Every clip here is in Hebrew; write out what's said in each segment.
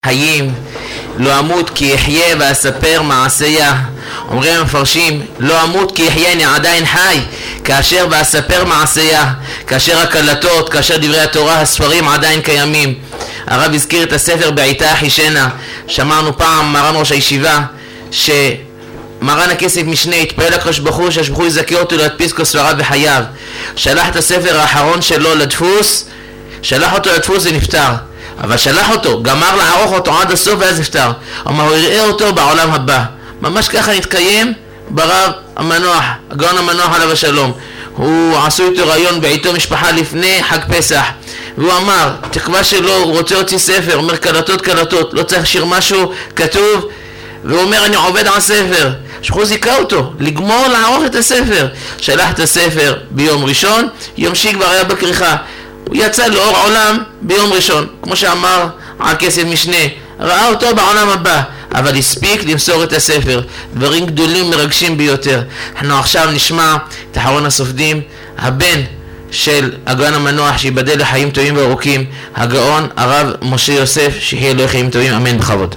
חיים, לא אמות כי אחיה ואספר מעשיה. אומרים המפרשים, לא אמות כי אחיה, אני עדיין חי כאשר ואספר מעשיה, כאשר הקלטות, כאשר דברי התורה, הספרים עדיין קיימים. הרב הזכיר את הספר בעיתה אחישנה. שמענו פעם מרן ראש הישיבה שמרן הכסף משנה התפעל לקדוש ברוך הוא שהקדוש ברוך הוא יזכה אותו להדפיס כל ספריו בחייו. שלח את הספר האחרון שלו לדפוס, שלח אותו לדפוס ונפטר, אבל שלח אותו, גמר לערוך אותו עד הסוף ואז נפטר. אבל הוא יראה אותו בעולם הבא. ממש ככה נתקיים ברב המנוח, הגאון המנוח עליו השלום. הוא עשו איתו רעיון בעיתו משפחה לפני חג פסח, והוא אמר, תקווה שלו, הוא רוצה להוציא ספר, אומר קלטות קלטות, לא צריך שיר משהו כתוב, והוא אומר אני עובד על הספר. שחו זיקה אותו לגמור לערוך את הספר. שלח את הספר ביום ראשון, יום שישי כבר היה בכריכה, הוא יצא לאור עולם ביום ראשון, כמו שאמר על כסף משנה, ראה אותו בעולם הבא, אבל הספיק למסור את הספר. דברים גדולים מרגשים ביותר. אנחנו עכשיו נשמע את אחרון הסופדים, הבן של הגאון המנוח שיבדל לחיים טובים וארוכים, הגאון הרב משה יוסף, שיהיה לו חיים טובים, אמן בכבוד.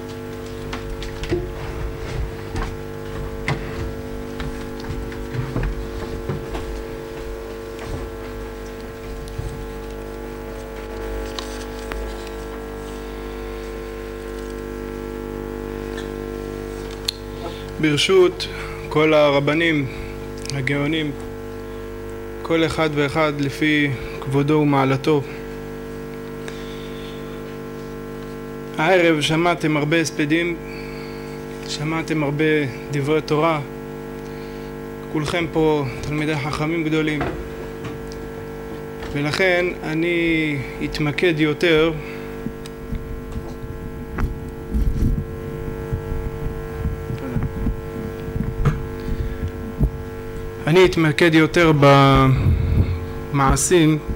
ברשות כל הרבנים, הגאונים, כל אחד ואחד לפי כבודו ומעלתו. הערב שמעתם הרבה הספדים, שמעתם הרבה דברי תורה, כולכם פה תלמידי חכמים גדולים, ולכן אני אתמקד יותר במעשים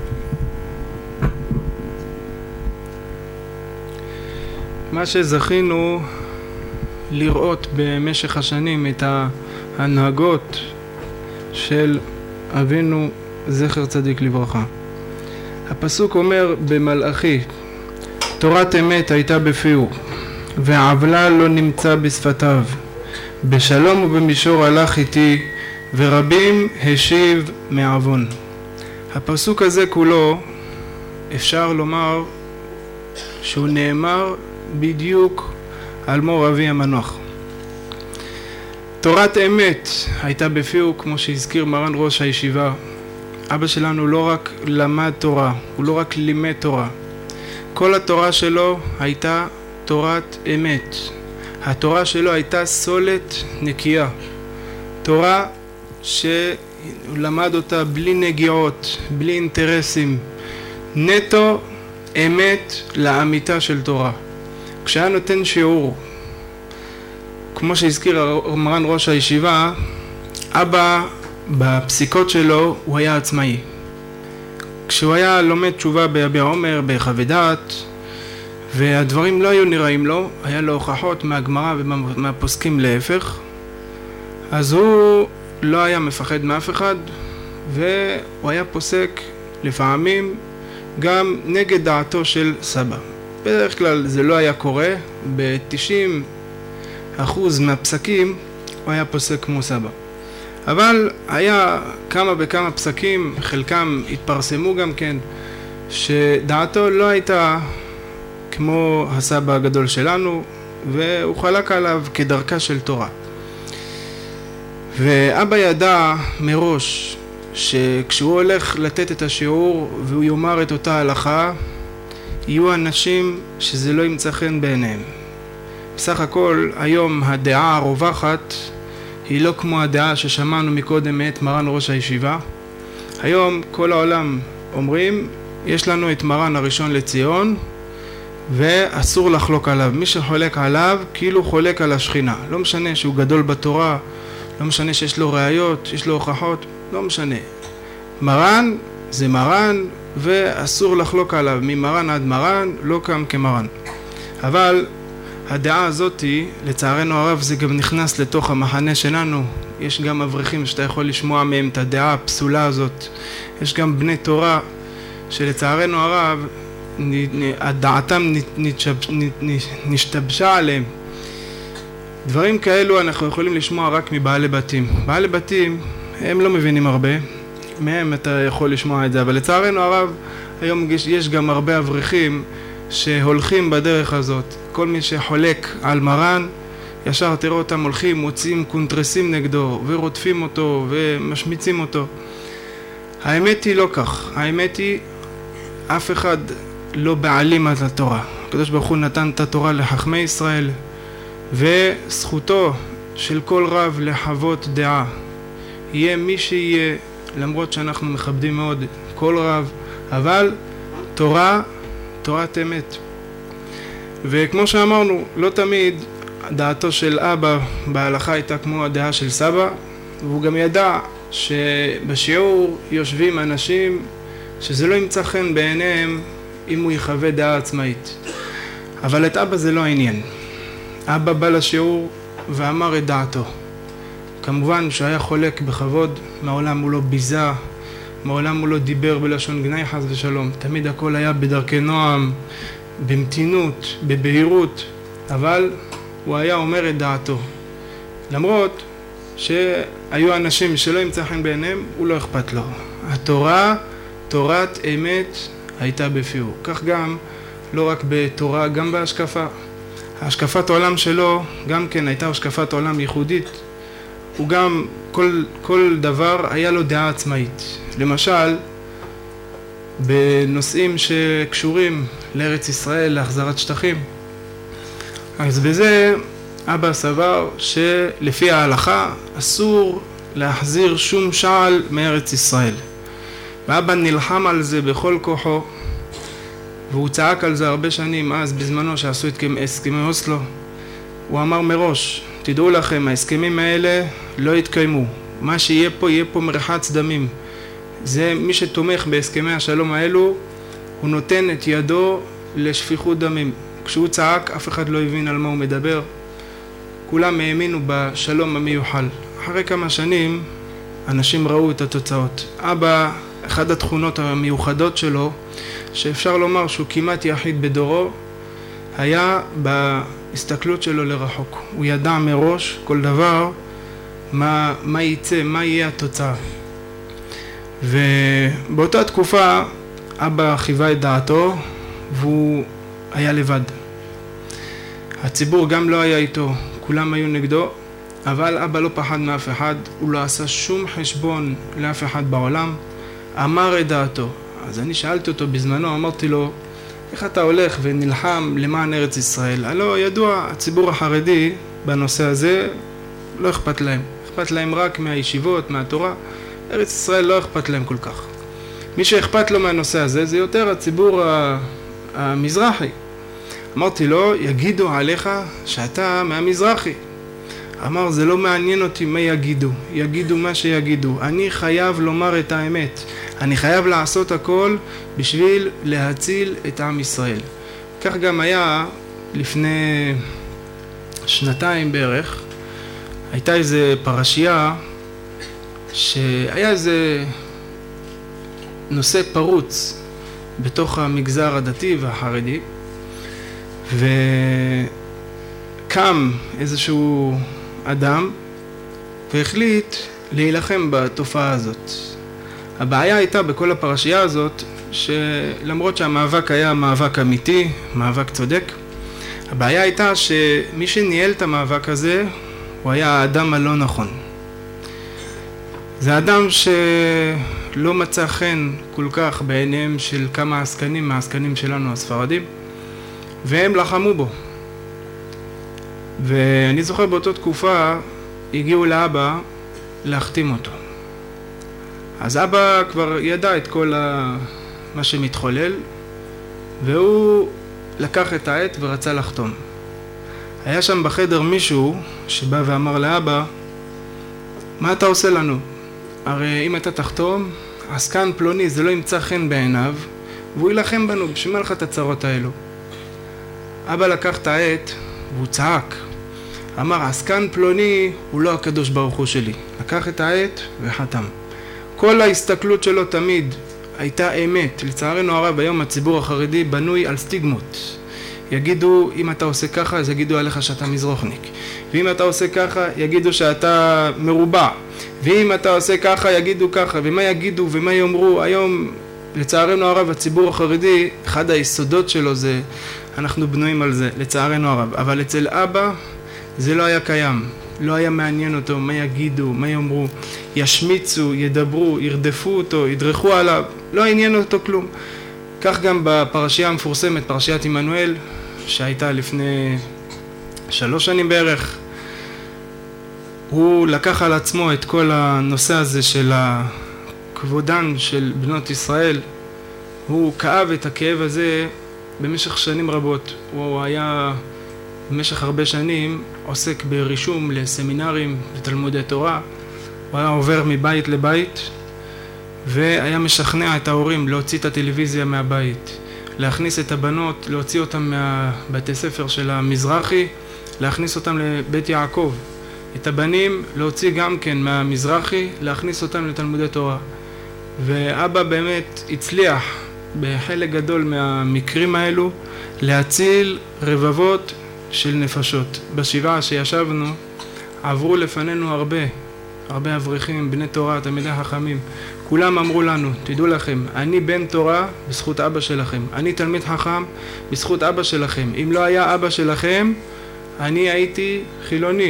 מה שזכינו לראות במשך השנים, את ההנהגות של אבינו זכר צדיק לברכה. הפסוק אומר במלאכי, תורת אמת הייתה בפיהו ועוולה לא נמצא בשפתיו, בשלום ובמישור הלך איתי ורבים השיב מעוון. הפסוק הזה כולו אפשר לומר שהוא נאמר בדיוק על מור אבי המנוח. תורת אמת הייתה בפיהו, כמו שהזכיר מרן ראש הישיבה. אבא שלנו לא רק למד תורה, הוא לא רק לימד תורה, כל התורה שלו הייתה תורת אמת. התורה שלו הייתה סולת נקייה, תורה שהוא למד אותה בלי נגיעות, בלי אינטרסים, נטו אמת לאמיתה של תורה. כשהיה נותן שיעור, כמו שהזכיר מרן ראש הישיבה, אבא בפסיקות שלו הוא היה עצמאי. כשהוא היה לומד תשובה ביביע עומר, בחוות דעת, והדברים לא היו נראים לו, היה לו הוכחות מהגמרא ומהפוסקים להפך, אז הוא לא היה מפחד מאף אחד, והוא היה פוסק לפעמים גם נגד דעתו של סבא. בדרך כלל זה לא היה קורה, ב-90% מהפסקים הוא היה פוסק כמו סבא. אבל היה כמה וכמה פסקים, חלקם התפרסמו גם כן, שדעתו לא הייתה כמו הסבא הגדול שלנו, והוא חלק עליו כדרכה של תורה. ואבא ידע מראש שכשהוא הולך לתת את השיעור והוא יאמר את אותה הלכה, יהיו אנשים שזה לא ימצא חן בעיניהם. בסך הכל היום הדעה הרווחת היא לא כמו הדעה ששמענו מקודם מאת מרן ראש הישיבה. היום כל העולם אומרים, יש לנו את מרן הראשון לציון ואסור לחלוק עליו. מי שחולק עליו כאילו חולק על השכינה. לא משנה שהוא גדול בתורה, לא משנה שיש לו ראיות, יש לו הוכחות, לא משנה. מרן זה מרן ואסור לחלוק עליו. ממרן עד מרן לא קם כמרן. אבל הדעה הזאת, לצערנו הרב, זה גם נכנס לתוך המחנה שלנו. יש גם אברכים שאתה יכול לשמוע מהם את הדעה הפסולה הזאת. יש גם בני תורה שלצערנו הרב דעתם נשתבשה עליהם. דברים כאלו אנחנו יכולים לשמוע רק מבעלי בתים. בעלי בתים הם לא מבינים הרבה, מהם אתה יכול לשמוע את זה, אבל לצערנו הרב היום יש גם הרבה אברכים שהולכים בדרך הזאת. כל מי שחולק על מרן, ישר תראו אותם הולכים, מוצאים קונטרסים נגדו ורודפים אותו ומשמיצים אותו. האמת היא לא כך. האמת היא, אף אחד לא בעלים על התורה. הקדוש ברוך הוא נתן את התורה לחכמי ישראל, וזכותו של כל רב לחוות דעה. יהיה מי שיהיה, למרות שאנחנו מכבדים מאוד כל רב, אבל תורת אמת. וכמו שאמרנו, לא תמיד דעתו של אבא בהלכה הייתה כמו הדעה של סבא, והוא גם ידע שבשיעור יושבים אנשים שזה לא ימצא חן בעיניהם אם הוא יחווה דעה עצמאית. אבל את אבא זה לא העניין. אבא בא לשיעור ואמר את דעתו. כמובן שהיה חולק בכבוד, מעולם הוא לא ביזה, מעולם הוא לא דיבר בלשון גנאי חס ושלום. תמיד הכל היה בדרכי נועם, במתינות, בבהירות, אבל הוא היה אומר את דעתו. למרות שהיו אנשים שלא ימצא חן בעיניהם, הוא לא אכפת לו. התורה, תורת אמת, הייתה בפיו. כך גם, לא רק בתורה, גם בהשקפה. השקפת העולם שלו גם כן הייתה השקפת עולם ייחודית. הוא גם, כל דבר היה לו דעה עצמאית. למשל, בנושאים שקשורים לארץ ישראל, להחזרת שטחים. אז בזה אבא סבר שלפי ההלכה אסור להחזיר שום שעל מארץ ישראל. ואבא נלחם על זה בכל כוחו, והוא צעק על זה הרבה שנים. אז בזמנו שעשו הסכמי אוסלו, הוא אמר מראש, תדעו לכם, ההסכמים האלה לא יתקיימו. מה שיהיה פה, יהיה פה מרחץ דמים. זה מי שתומך בהסכמי השלום האלו, הוא נותן את ידו לשפיכות דמים. כשהוא צעק, אף אחד לא הבין על מה הוא מדבר. כולם האמינו בשלום המיוחל. אחרי כמה שנים, אנשים ראו את התוצאות. אבא, אחת התכונות המיוחדות שלו, שאפשר לומר שהוא כמעט יחיד בדורו, היה בהסתכלות שלו לרחוק. הוא ידע מראש כל דבר מה יצא, מה יהיה התוצאה. ובאותה תקופה אבא חיווה את דעתו והוא היה לבד. הציבור גם לא היה איתו, כולם היו נגדו, אבל אבא לא פחד מאף אחד, הוא לא עשה שום חשבון לאף אחד בעולם, אמר את דעתו. אז אני שאלתי אותו בזמנו, אמרתי לו, איך אתה הולך ונלחם למען ארץ ישראל? הלא ידוע, הציבור החרדי בנושא הזה לא אכפת להם. אכפת להם רק מהישיבות, מהתורה. ארץ ישראל לא אכפת להם כל כך. מי שאכפת לו מהנושא הזה זה יותר הציבור המזרחי. אמרתי לו, יגידו עליך שאתה מהמזרחי. אמר, זה לא מעניין אותי מה יגידו. יגידו מה שיגידו. אני חייב לומר את האמת. אני חייב לעשות הכל בשביל להציל את עם ישראל. כך גם היה לפני 2 בערך. הייתה איזה פרשייה שהיה איזה נושא פרוץ בתוך המגזר הדתי והחרדי, וקם איזשהו אדם והחליט להילחם בתופעה הזאת. הבעיה הייתה בכל הפרשייה הזאת שלמרות שהמאבק היה מאבק אמיתי, מאבק צודק, הבעיה הייתה שמי שניהל את המאבק הזה הוא היה האדם הלא נכון. זה אדם שלא מצא חן כל כך בעיניהם של כמה עסקנים מהעסקנים שלנו הספרדים, והם לחמו בו. ואני זוכר באותה תקופה הגיעו לאבא להחתים אותו. אז אבא כבר ידע את כל מה שמתחולל, והוא לקח את העט ורצה לחתום. היה שם בחדר מישהו שבא ואמר לאבא, מה אתה עושה לנו? הרי אם אתה תחתום, עסקן פלוני זה לא ימצא חן בעיניו, והוא ילחם בנו, בשביל מה לך את הצרות האלו? אבא לקח את העט והוא צעק. אמר, עסקן פלוני הוא לא הקדוש ברוך הוא שלי. לקח את העט וחתם. כל ההסתכלות שלו תמיד הייתה אמת. לצערנו הרב, היום הציבור החרדי בנוי על סטיגמות. יגידו, אם אתה עושה ככה, אז יגידו עליך שאתה מזרוחניק. ואם אתה עושה ככה, יגידו שאתה מרובע. ואם אתה עושה ככה, יגידו ככה. ומה יגידו ומה יאמרו? היום, לצערנו הרב, הציבור החרדי, אחד היסודות שלו זה, אנחנו בנויים על זה, לצערנו הרב. אבל אצל אבא, זה לא היה קיים. לא היה מעניין אותו מה יגידו, מה יאמרו. ישמיצו, ידברו, ירדפו אותו, ידרכו עליו. לא עניין אותו כלום. כך גם בפרשייה המפורסמת, פרשיית עמנואל, שהייתה לפני 3 שנים בערך, הוא לקח על עצמו את כל הנושא הזה של הכבודן של בנות ישראל. הוא כאב את הכאב הזה במשך שנים רבות. הוא היה במשך הרבה שנים עוסק ברישום לסמינרים, לתלמודי תורה. הוא היה עובר מבית לבית, והיה משכנע את ההורים להוציא את הטלוויזיה מהבית, להכניס את הבנות, להוציא אותם מהבתי ספר של המזרחי, להכניס אותם לבית יעקב. את הבנים להוציא גם כן מהמזרחי, להכניס אותם לתלמודי תורה. ואבא באמת הצליח בחלק גדול מהמקרים האלו להציל רבבות של נפשות. בשבעה שישבנו עברו לפנינו הרבה אברכים, בני תורה, תלמידי חכמים. כולם אמרו לנו, תדעו לכם, אני בן תורה בזכות אבא שלכם. אני תלמיד חכם בזכות אבא שלכם. אם לא היה אבא שלכם, אני הייתי חילוני.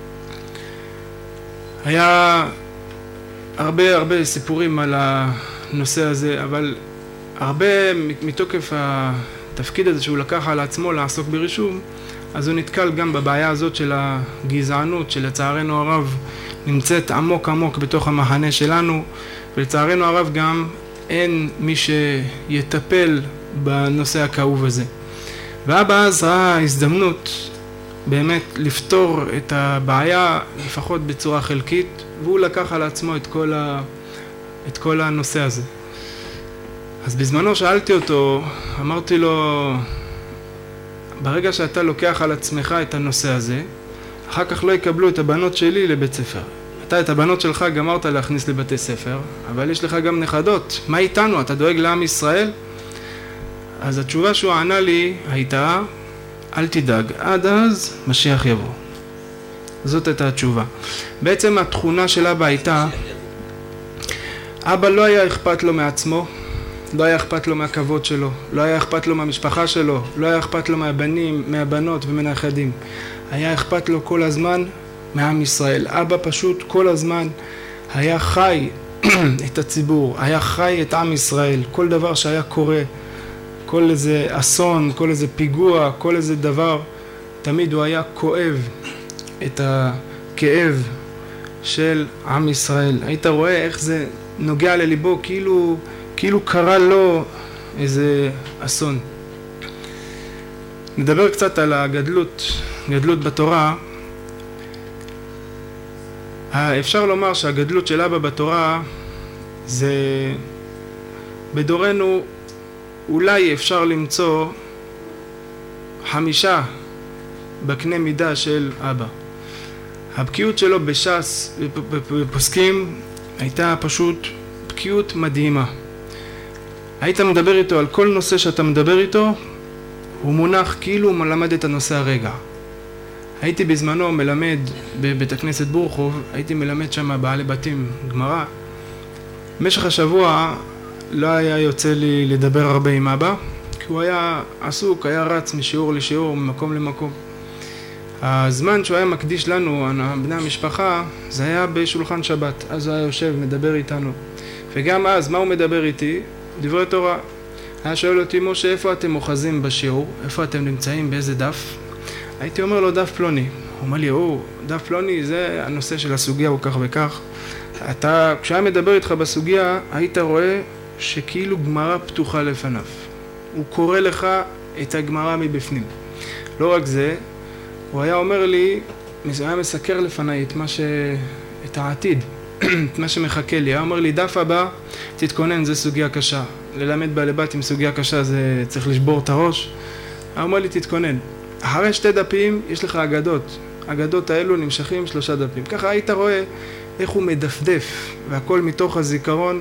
היה הרבה סיפורים על הנושא הזה, אבל הרבה מתוקף התפקיד הזה שהוא לקח על עצמו לעסוק ברישום, אז הוא נתקל גם בבעיה הזאת של הגזענות, שלצערנו הרב נמצאת עמוק בתוך המחנה שלנו, ולצערנו הרב גם אין מי שיטפל בנושא הכאוב הזה. ואבא אז ראה הזדמנות באמת לפתור את הבעיה לפחות בצורה חלקית, והוא לקח על עצמו את כל הנושא הזה. אז בזמנו שאלתי אותו, אמרתי לו, ברגע שאתה לוקח על עצמך את הנושא הזה, אחר כך לא יקבלו את הבנות שלי לבית ספר. אתה את הבנות שלך גמרת להכניס לבתי ספר, אבל יש לך גם נכדות. מה איתנו? אתה דואג לעם ישראל? אז התשובה שהוא ענה לי הייתה, אל תדאג, עד אז משיח יבוא. זאת הייתה התשובה. בעצם התכונה של אבא הייתה, אבא לא היה אכפת לו מעצמו, לא היה אכפת לו מהכבוד שלו, לא היה אכפת לו מהמשפחה שלו, לא היה אכפת לו מהבנים, מהבנות ומהנכדים. היה אכפת לו כל הזמן מעם ישראל. אבא פשוט כל הזמן היה חי את הציבור, היה חי את עם ישראל. כל דבר שהיה קורה, כל איזה אסון, כל איזה פיגוע, כל איזה דבר, תמיד הוא היה כואב את הכאב של עם ישראל. היית רואה איך זה נוגע לליבו, כאילו קרה לו איזה אסון. נדבר קצת על גדלות בתורה. אפשר לומר שהגדלות של אבא בתורה זה בדורנו אולי אפשר למצוא 5 בקנה מידה של אבא. הבקיאות שלו בש"ס בפוסקים הייתה פשוט בקיאות מדהימה. היית מדבר איתו על כל נושא שאתה מדבר איתו, הוא מונח כאילו הוא מלמד את הנושא הרגע. הייתי בזמנו מלמד בבית הכנסת בורחוב, הייתי מלמד שם בעלי בתים גמרא. במשך השבוע לא היה יוצא לי לדבר הרבה עם אבא, כי הוא היה עסוק, היה רץ משיעור לשיעור, ממקום למקום. הזמן שהוא היה מקדיש לנו, בני המשפחה, זה היה בשולחן שבת. אז הוא היה יושב, מדבר איתנו. וגם אז, מה הוא מדבר איתי? דברי תורה. היה שואל אותי, משה, איפה אתם אוחזים בשיעור? איפה אתם נמצאים? באיזה דף? הייתי אומר לו, דף פלוני. הוא אומר לי, דף פלוני זה הנושא של הסוגיה, הוא כך וכך. כשהיה מדבר איתך בסוגיה, היית רואה שכאילו גמרא פתוחה לפניו. הוא קורא לך את הגמרא מבפנים. לא רק זה, הוא היה אומר לי, הוא היה מסקר לפניי את העתיד, את מה שמחכה לי. היה אומר לי, דף הבא, תתכונן, זה סוגיה קשה. ללמד בעלי בת עם סוגיה קשה, זה צריך לשבור את הראש. היה אומר לי, תתכונן. אחרי 2 דפים, יש לך אגדות. אגדות האלו נמשכים 3 דפים. ככה היית רואה איך הוא מדפדף, והכל מתוך הזיכרון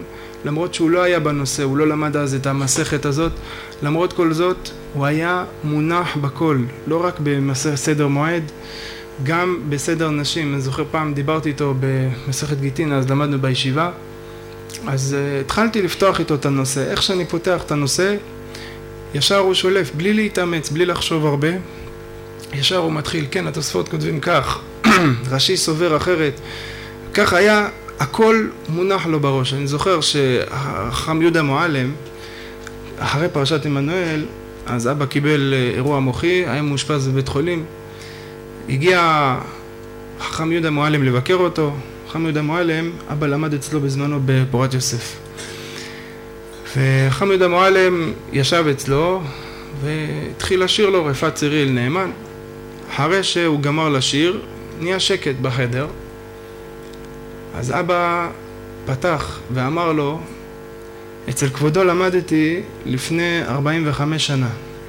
למרות שהוא לא היה בנושא, הוא לא למד אז את המסכת הזאת, למרות כל זאת הוא היה מונח בכל, לא רק בסדר מועד, גם בסדר נשים. אני זוכר פעם דיברתי איתו במסכת גיטין, אז למדנו בישיבה, אז התחלתי לפתוח איתו את הנושא. איך שאני פותח את הנושא, ישר הוא שולף, בלי להתאמץ, בלי לחשוב הרבה, ישר הוא מתחיל, כן, התוספות כותבים כך, רש"י סובר אחרת, כך היה, הכל מונח לו בראש. אני זוכר שחכם יהודה מועלם, אחרי פרשת עמנואל, אז אבא קיבל אירוע מוחי, היה מאושפז בבית חולים, הגיע חכם יהודה מועלם לבקר אותו. חכם יהודה מועלם, אבא למד אצלו בזמנו בפורת יוסף, וחכם יהודה מועלם ישב אצלו והתחיל לשיר לו רפאת ציריל נאמן. אחרי שהוא גמר לשיר, נהיה שקט בחדר, אז אבא פתח ואמר לו, אצל כבודו למדתי לפני 45 שנה.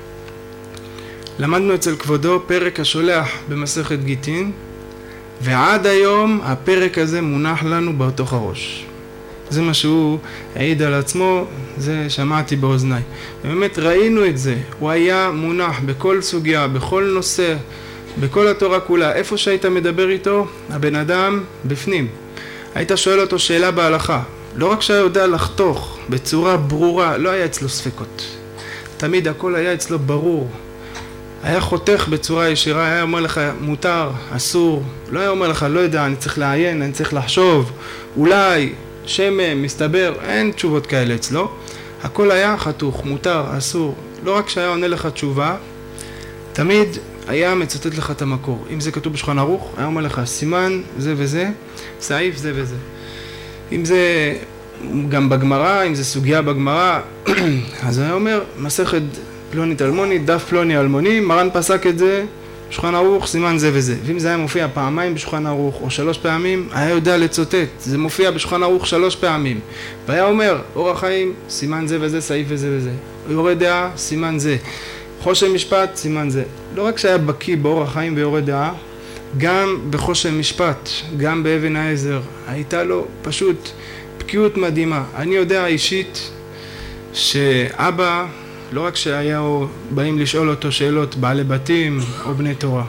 למדנו אצל כבודו פרק השולח במסכת גיטין, ועד היום הפרק הזה מונח לנו בתוך הראש. זה מה שהוא העיד על עצמו, זה שמעתי באוזניי. באמת ראינו את זה, הוא היה מונח בכל סוגיה, בכל נושא, בכל התורה כולה. איפה שהיית מדבר איתו, הבן אדם בפנים. היית שואל אותו שאלה בהלכה, לא רק שהיה יודע לחתוך בצורה ברורה, לא היה אצלו ספקות. תמיד הכל היה אצלו ברור. היה חותך בצורה ישירה, היה אומר לך מותר, אסור, לא היה אומר לך לא יודע, אני צריך לעיין, אני צריך לחשוב, אולי, שמם, מסתבר, אין תשובות כאלה אצלו. הכל היה חתוך, מותר, אסור. לא רק שהיה עונה לך תשובה, תמיד היה מצטט לך את המקור. אם זה כתוב בשולחן ערוך, היה אומר לך סימן זה וזה, סעיף זה וזה. אם זה גם בגמרא, אם זה סוגיה בגמרא, אז היה אומר מסכת פלונית אלמונית, דף פלוני אלמוני, מרן פסק את זה, בשולחן ערוך, סימן זה וזה. ואם זה היה מופיע פעמיים בשולחן ערוך או 3 פעמים, היה יודע לצוטט. זה מופיע בשולחן ערוך 3 פעמים. והיה אומר, אורח חיים, סימן זה וזה, סעיף וזה וזה. יורה דעה, סימן זה. חושן משפט, סימן זה. לא רק שהיה בקיא באורח חיים ויורה דעה, גם בחושן משפט, גם באבן העזר, הייתה לו פשוט בקיאות מדהימה. אני יודע אישית שאבא, לא רק שהיו באים לשאול אותו שאלות בעלי בתים או בני תורה.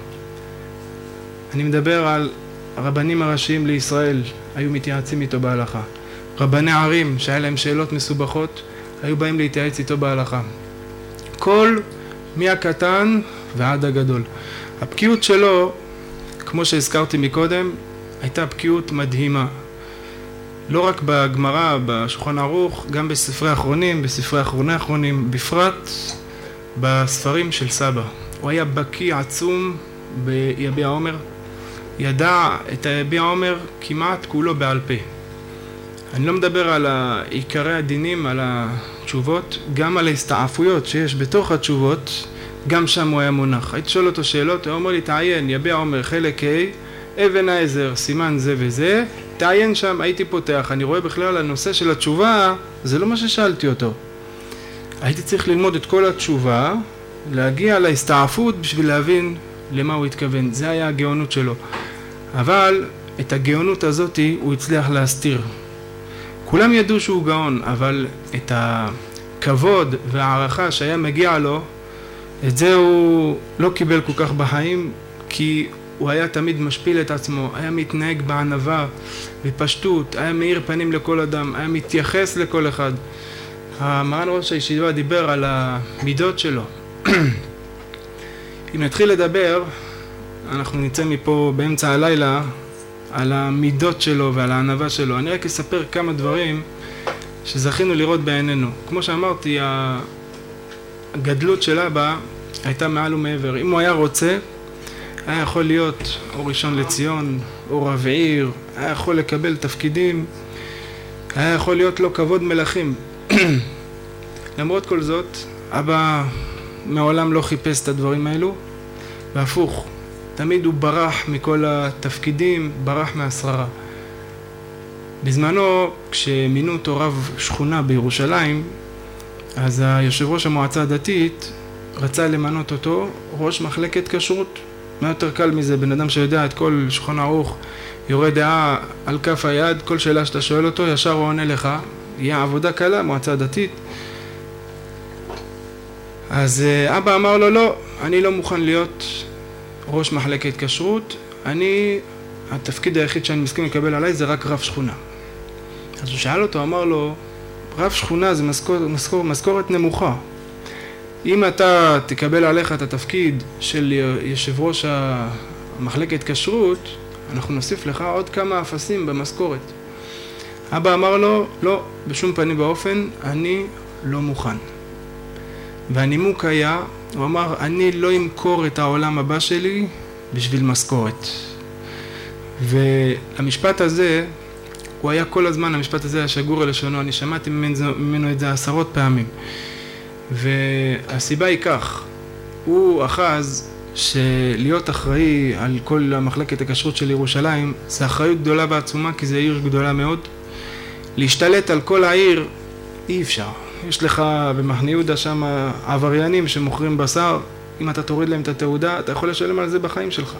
אני מדבר על הרבנים הראשיים לישראל, היו מתייעצים איתו בהלכה. רבני ערים שהיה להם שאלות מסובכות, היו באים להתייעץ איתו בהלכה. כל מהקטן ועד הגדול. הבקיאות שלו, כמו שהזכרתי מקודם, הייתה בקיאות מדהימה. לא רק בגמרא, בשולחן ערוך, גם בספרי האחרונים, בספרי האחרונים, בפרט בספרים של סבא. הוא היה בקיא עצום ביביע עומר, ידע את היביע עומר כמעט כולו בעל פה. אני לא מדבר על עיקרי הדינים, על התשובות, גם על ההסתעפויות שיש בתוך התשובות, גם שם הוא היה מונח. הייתי שואל אותו שאלות, הוא אומר לי, תעיין, יביע עומר חלק ה', אבן העזר, סימן זה וזה, תעיין שם, הייתי פותח, אני רואה בכלל הנושא של התשובה, זה לא מה ששאלתי אותו. הייתי צריך ללמוד את כל התשובה, להגיע להסתעפות בשביל להבין למה הוא התכוון. זה היה הגאונות שלו. אבל את הגאונות הזאת הוא הצליח להסתיר. כולם ידעו שהוא גאון, אבל את הכבוד והערכה שהיה מגיע לו, את זה הוא לא קיבל כל כך בחיים, כי הוא היה תמיד משפיל את עצמו, היה מתנהג בענווה, בפשטות, היה מאיר פנים לכל אדם, היה מתייחס לכל אחד. המרן ראש הישיבה דיבר על המידות שלו. אם נתחיל לדבר, אנחנו נצא מפה באמצע הלילה על המידות שלו ועל הענווה שלו. אני רק אספר כמה דברים שזכינו לראות בעינינו. כמו שאמרתי, הגדלות של אבא הייתה מעל ומעבר. אם הוא היה רוצה, היה יכול להיות או ראשון לציון, או רב עיר, היה יכול לקבל תפקידים, היה יכול להיות לו כבוד מלכים. למרות כל זאת, אבא מעולם לא חיפש את הדברים האלו, והפוך, תמיד הוא ברח מכל התפקידים, ברח מהשררה. בזמנו, כשמינו אותו רב שכונה בירושלים, אז היושב ראש המועצה הדתית רצה למנות אותו ראש מחלקת כשרות. מה יותר קל מזה? בן אדם שיודע את כל שולחן ערוך, יורה דעה על כף היד, כל שאלה שאתה שואל אותו, ישר הוא עונה לך, יהיה עבודה קלה, מועצה דתית. אז אבא אמר לו, לא, אני לא מוכן להיות ראש מחלקת כשרות, התפקיד היחיד שאני מסכים לקבל עליי זה רק רב שכונה. אז הוא שאל אותו, אמר לו, רב שכונה זה משכורת נמוכה. אם אתה תקבל עליך את התפקיד של יושב ראש המחלקת כשרות, אנחנו נוסיף לך עוד כמה אפסים במשכורת. אבא אמר לו, לא, בשום פנים באופן, אני לא מוכן. והנימוק היה, הוא אמר, אני לא אמכור את העולם הבא שלי בשביל משכורת. והמשפט הזה, הוא היה כל הזמן, המשפט הזה היה שגור על לשונו, אני שמעתי ממנו את זה עשרות פעמים. והסיבה היא כך, הוא אחז שלהיות אחראי על כל המחלקת הכשרות של ירושלים, זה אחריות גדולה ועצומה, כי זה עיר גדולה מאוד. להשתלט על כל העיר אי אפשר. יש לך במחנה יהודה שם עבריינים שמוכרים בשר, אם אתה תוריד להם את התעודה, אתה יכול לשלם על זה בחיים שלך.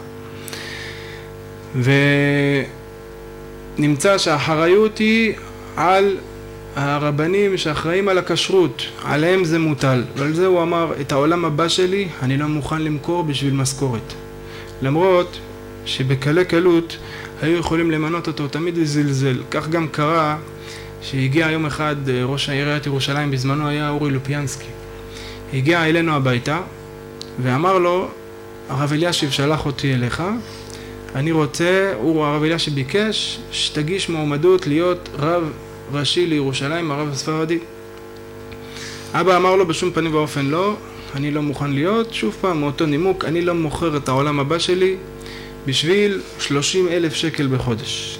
ונמצא שהאחריות היא על הרבנים שאחראים על הכשרות, עליהם זה מוטל. ועל זה הוא אמר, את העולם הבא שלי אני לא מוכן למכור בשביל משכורת. למרות שבקלי קלות היו יכולים למנות אותו, תמיד לזלזל. כך גם קרה שהגיע יום אחד ראש עיריית ירושלים, בזמנו היה אורי לופיאנסקי. הגיע אלינו הביתה ואמר לו, הרב אלישיב שלח אותי אליך, אני רוצה, הרב אלישיב ביקש שתגיש מועמדות להיות רב ראשי לירושלים, הרב הספרדי. אבא אמר לו, בשום פנים ואופן לא, אני לא מוכן להיות, שוב פעם מאותו נימוק, אני לא מוכר את העולם הבא שלי בשביל 30,000 שקל בחודש.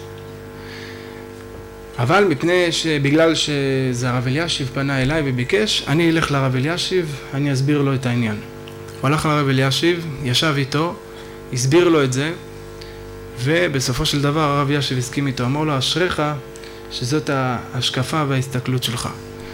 אבל בגלל שזה הרב אלישיב פנה אליי וביקש, אני אלך לרב אלישיב, אני אסביר לו את העניין. הוא הלך לרב אלישיב, ישב איתו, הסביר לו את זה, ובסופו של דבר הרב אלישיב הסכים איתו, אמר לו, אשריך שזאת ההשקפה וההסתכלות שלך.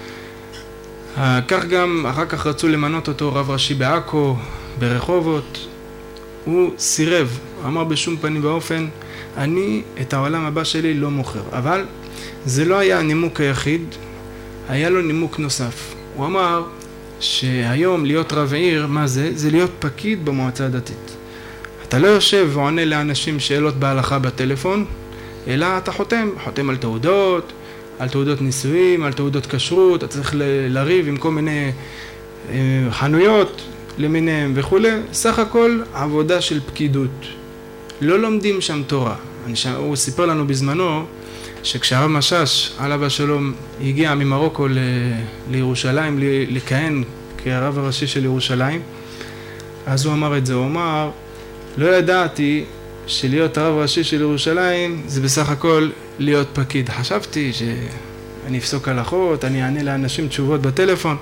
כך גם אחר כך רצו למנות אותו רב ראשי בעכו, ברחובות, הוא סירב, הוא אמר בשום פנים ואופן, אני את העולם הבא שלי לא מוכר. אבל זה לא היה הנימוק היחיד, היה לו נימוק נוסף. הוא אמר שהיום להיות רב עיר, מה זה? זה להיות פקיד במועצה הדתית. אתה לא יושב ועונה לאנשים שאלות בהלכה בטלפון, אלא אתה חותם על תעודות נישואים, על תעודות כשרות, אתה צריך לריב עם כל מיני חנויות למיניהם וכו'. סך הכל עבודה של פקידות. לא לומדים שם תורה. הוא סיפר לנו בזמנו שכשהרב משש, עליו השלום, הגיע ממרוקו לירושלים לכהן כרב הראשי של ירושלים, אז הוא אמר את זה, הוא אמר, לא ידעתי שלהיות הרב הראשי של ירושלים זה בסך הכל להיות פקיד. חשבתי שאני אפסוק הלכות, אני אענה לאנשים תשובות בטלפון.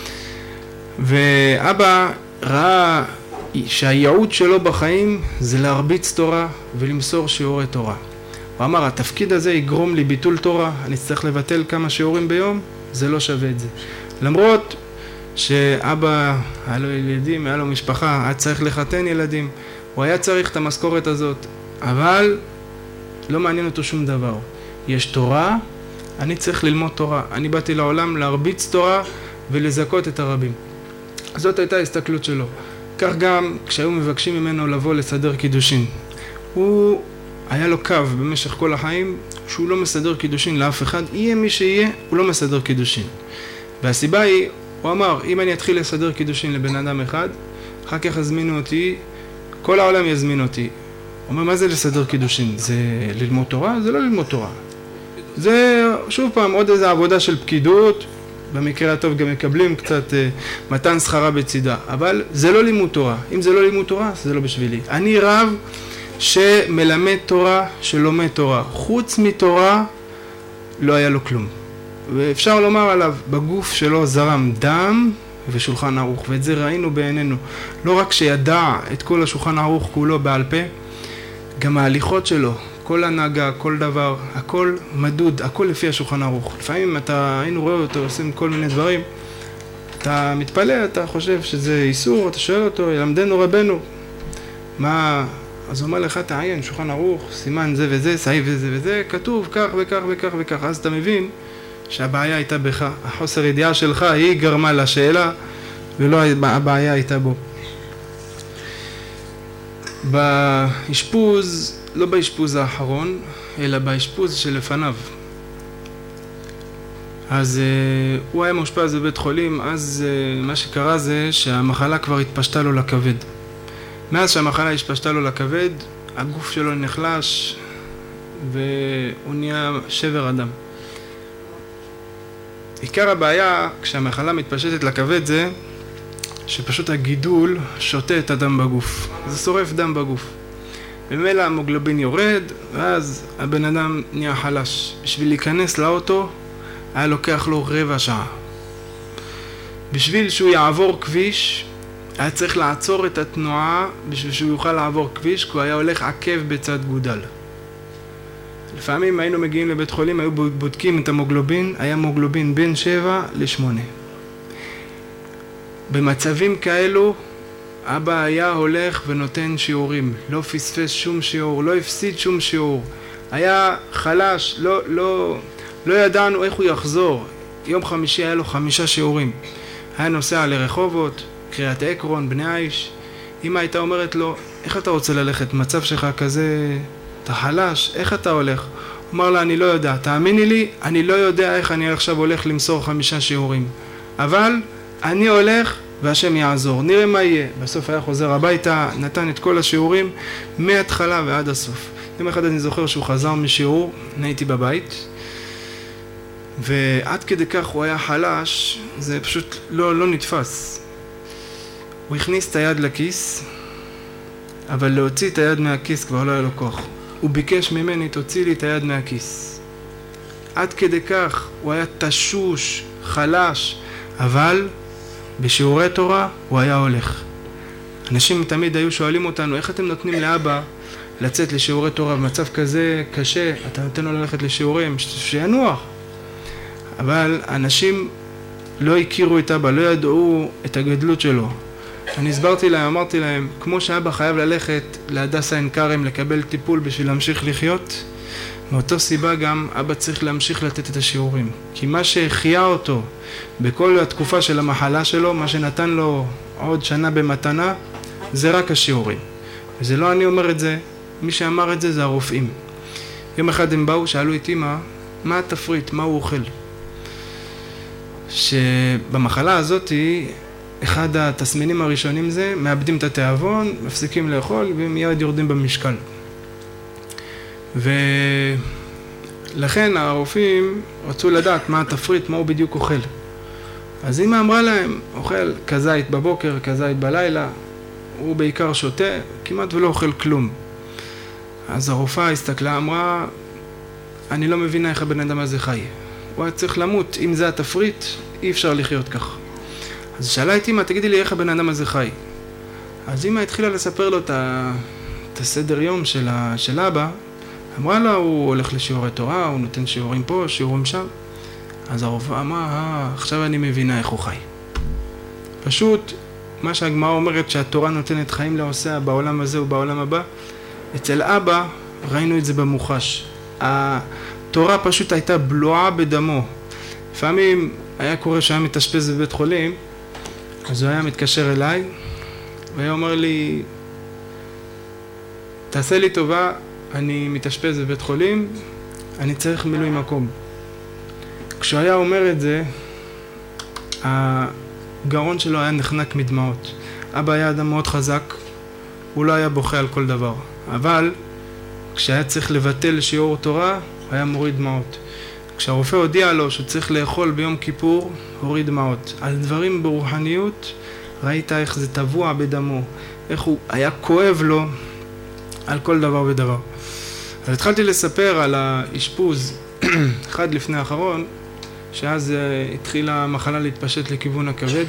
ואבא ראה שהייעוד שלו בחיים זה להרביץ תורה ולמסור שיעורי תורה. הוא אמר, התפקיד הזה יגרום לי ביטול תורה, אני צריך לבטל כמה שיעורים ביום, זה לא שווה את זה. למרות שאבא היה לו ילדים, היה לו משפחה, היה צריך לחתן ילדים, הוא היה צריך את המשכורת הזאת, אבל לא מעניין אותו שום דבר. יש תורה, אני צריך ללמוד תורה. אני באתי לעולם להרביץ תורה ולזכות את הרבים. זאת הייתה ההסתכלות שלו. כך גם כשהיו מבקשים ממנו לבוא לסדר קידושין. הוא היה לו קו במשך כל החיים שהוא לא מסדר קידושין לאף אחד. יהיה מי שיהיה, הוא לא מסדר קידושין. והסיבה היא, הוא אמר, אם אני אתחיל לסדר קידושין לבן אדם אחד, אחר כך יזמינו אותי, כל העולם יזמין אותי. הוא אומר, מה זה לסדר קידושין? זה ללמוד תורה? זה לא ללמוד תורה. זה שוב פעם עוד איזו עבודה של פקידות, במקרה הטוב גם מקבלים קצת מתן שכרה בצידה, אבל זה לא לימוד תורה. אם זה לא לימוד תורה, זה לא בשבילי. אני רב שמלמד תורה, שלומד תורה. חוץ מתורה לא היה לו כלום. ואפשר לומר עליו, בגוף שלו זרם דם ושולחן ערוך, ואת זה ראינו בעינינו. לא רק שידע את כל השולחן ערוך כולו בעל פה, גם ההליכות שלו, כל הנהגה, כל דבר, הכל מדוד, הכל לפי השולחן ערוך. לפעמים היינו רואה אותו עושים כל מיני דברים, אתה מתפלא, אתה חושב שזה איסור, אתה שואל אותו, ילמדנו רבנו, מה? אז הוא אומר לך, תעיין, שולחן ערוך, סימן זה וזה, סעיף וזה וזה, כתוב כך וכך וכך וכך, אז אתה מבין שהבעיה הייתה בך, החוסר ידיעה שלך היא גרמה לשאלה ולא הבעיה הייתה בו. באשפוז, לא באשפוז האחרון, אלא באשפוז שלפניו. אז הוא היה מאושפז בבית חולים, אז מה שקרה זה שהמחלה כבר התפשטה לו לכבד. מאז שהמחלה התפשטה לו לכבד, הגוף שלו נחלש והוא נהיה שבר אדם. עיקר הבעיה כשהמחלה מתפשטת לכבד זה שפשוט הגידול שותה את הדם בגוף. זה שורף דם בגוף. במילא המוגלובין יורד, ואז הבן אדם נהיה חלש. בשביל להיכנס לאוטו, היה לוקח לו רבע שעה. בשביל שהוא יעבור כביש, היה צריך לעצור את התנועה בשביל שהוא יוכל לעבור כביש, כי הוא היה הולך עקב בצד גודל. לפעמים היינו מגיעים לבית חולים, היו בודקים את המוגלובין, היה מוגלובין בין 7 ל-8. במצבים כאלו, אבא היה הולך ונותן שיעורים, לא פספס שום שיעור, לא הפסיד שום שיעור. היה חלש, לא ידענו איך הוא יחזור. יום חמישי היה לו 5 שיעורים. היה נוסע לרחובות, קריית עקרון, בני עיש. אמא הייתה אומרת לו, איך אתה רוצה ללכת? מצב שלך כזה, אתה חלש, איך אתה הולך? הוא אמר לה, אני לא יודע, תאמיני לי, אני לא יודע איך אני עכשיו הולך למסור 5 שיעורים. אבל אני הולך והשם יעזור, נראה מה יהיה. בסוף היה חוזר הביתה, נתן את כל השיעורים מההתחלה ועד הסוף. יום אחד אני זוכר שהוא חזר משיעור, אני הייתי בבית, ועד כדי כך הוא היה חלש, זה פשוט לא נתפס. הוא הכניס את היד לכיס, אבל להוציא את היד מהכיס כבר לא היה לו כוח. הוא ביקש ממני, תוציא לי את היד מהכיס. עד כדי כך הוא היה תשוש, חלש, אבל בשיעורי תורה הוא היה הולך. אנשים תמיד היו שואלים אותנו, איך אתם נותנים לאבא לצאת לשיעורי תורה במצב כזה קשה? אתה נותן לו ללכת לשיעורים, שינוח. אבל אנשים לא הכירו את אבא, לא ידעו את הגדלות שלו. אני הסברתי להם, אמרתי להם, כמו שאבא חייב ללכת להדסה עין כרם לקבל טיפול בשביל להמשיך לחיות, מאותו סיבה גם אבא צריך להמשיך לתת את השיעורים. כי מה שהחיה אותו בכל התקופה של המחלה שלו, מה שנתן לו עוד שנה במתנה, זה רק השיעורים. וזה לא אני אומר את זה, מי שאמר את זה זה הרופאים. יום אחד הם באו, שאלו את אמא, מה התפריט, מה הוא אוכל? שבמחלה הזאת, אחד התסמינים הראשונים זה, מאבדים את התיאבון, מפסיקים לאכול ומיד יורדים במשקל. ולכן הרופאים רצו לדעת מה התפריט, מה הוא בדיוק אוכל. אז אמא אמרה להם, אוכל כזית בבוקר, כזית בלילה, הוא בעיקר שותה, כמעט ולא אוכל כלום. אז הרופאה הסתכלה, אמרה, אני לא מבינה איך הבן אדם הזה חי. הוא היה צריך למות, אם זה התפריט, אי אפשר לחיות כך. אז שאלה את אמא, תגידי לי איך הבן אדם הזה חי. אז אמא התחילה לספר לו את הסדר יום של אבא, אמרה לה, הוא הולך לשיעורי תורה, הוא נותן שיעורים פה, שיעורים שם. אז הרופאה אמרה, עכשיו אני מבינה איך הוא חי. פשוט, מה שהגמרא אומרת שהתורה נותנת חיים לעושיה בעולם הזה ובעולם הבא, אצל אבא ראינו את זה במוחש. התורה פשוט הייתה בלועה בדמו. לפעמים היה קורה שהיה מתאשפז בבית חולים, אז הוא היה מתקשר אליי, והיה אומר לי, תעשה לי טובה, אני מתאשפז בבית חולים, אני צריך מילוי מקום. כשהוא היה אומר את זה, הגרון שלו היה נחנק מדמעות. אבא היה אדם מאוד חזק, הוא לא היה בוכה על כל דבר. אבל כשהיה צריך לבטל שיעור תורה, הוא היה מוריד דמעות. כשהרופא הודיע לו שהוא צריך לאכול ביום כיפור, הוריד דמעות. על דברים ברוחניות, ראית איך זה טבוע בדמו, איך הוא היה כואב לו על כל דבר ודבר. אז התחלתי לספר על האשפוז, אחד לפני האחרון, שאז התחילה המחלה להתפשט לכיוון הכבד.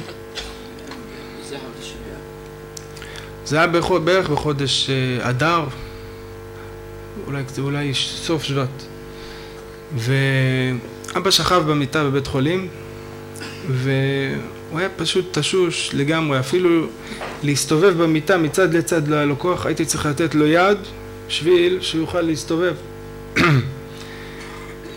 זה היה בערך בחודש אדר, אולי סוף שבט. ואבא שכב במיטה בבית חולים, והוא היה פשוט תשוש לגמרי, אפילו להסתובב במיטה מצד לצד לא היה לו כוח, הייתי צריך לתת לו יד בשביל שהוא יוכל להסתובב.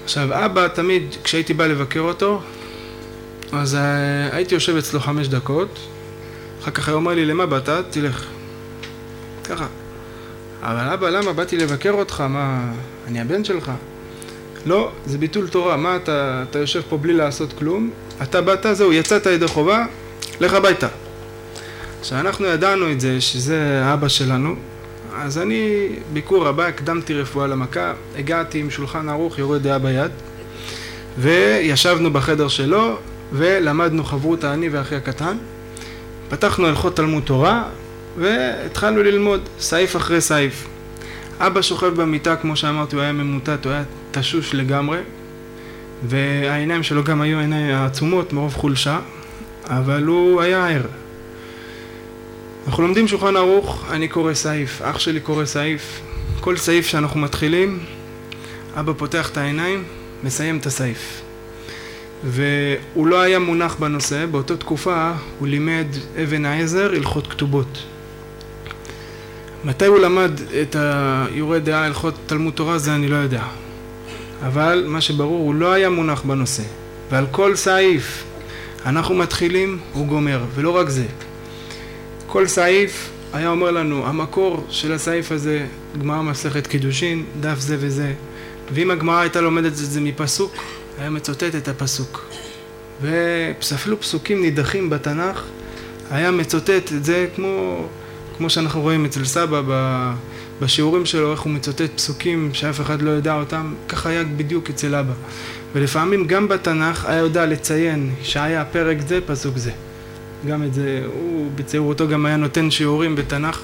עכשיו, אבא תמיד, כשהייתי בא לבקר אותו, אז הייתי יושב אצלו 5 דקות, אחר כך הוא אומר לי, למה באת? תלך. ככה. אבל אבא, למה? באתי לבקר אותך, מה? אני הבן שלך. לא, זה ביטול תורה, מה אתה יושב פה בלי לעשות כלום? אתה באת, זהו, יצאת ידי חובה, לך הביתה. כשאנחנו ידענו את זה, שזה האבא שלנו, אז אני, ביקור הבא, הקדמתי רפואה למכה, הגעתי עם שולחן ערוך, יורד דעה ביד, וישבנו בחדר שלו, ולמדנו חברותא אני ואחי הקטן, פתחנו הלכות תלמוד תורה, והתחלנו ללמוד סעיף אחרי סעיף. אבא שוכב במיטה, כמו שאמרתי, הוא היה ממוטט, הוא היה תשוש לגמרי, והעיניים שלו גם היו עיניים עצומות מרוב חולשה, אבל הוא היה ער. אנחנו לומדים שולחן ערוך, אני קורא סעיף, אח שלי קורא סעיף, כל סעיף שאנחנו מתחילים, אבא פותח את העיניים, מסיים את הסעיף. והוא לא היה מונח בנושא, באותה תקופה הוא לימד אבן העזר, הלכות כתובות. מתי הוא למד את היורד דעה הלכות תלמוד תורה זה אני לא יודע. אבל מה שברור, הוא לא היה מונח בנושא. ועל כל סעיף אנחנו מתחילים, הוא גומר, ולא רק זה. כל סעיף היה אומר לנו, המקור של הסעיף הזה, גמרא מסכת קידושין, דף זה וזה. ואם הגמרא הייתה לומדת את זה מפסוק, היה מצוטט את הפסוק. ואפילו פסוקים נידחים בתנ"ך, היה מצוטט את זה כמו שאנחנו רואים אצל סבא בשיעורים שלו, איך הוא מצוטט פסוקים שאף אחד לא יודע אותם, ככה היה בדיוק אצל אבא. ולפעמים גם בתנ"ך היה יודע לציין שהיה פרק זה, פסוק זה. גם את זה, הוא בצעירותו גם היה נותן שיעורים בתנ"ך.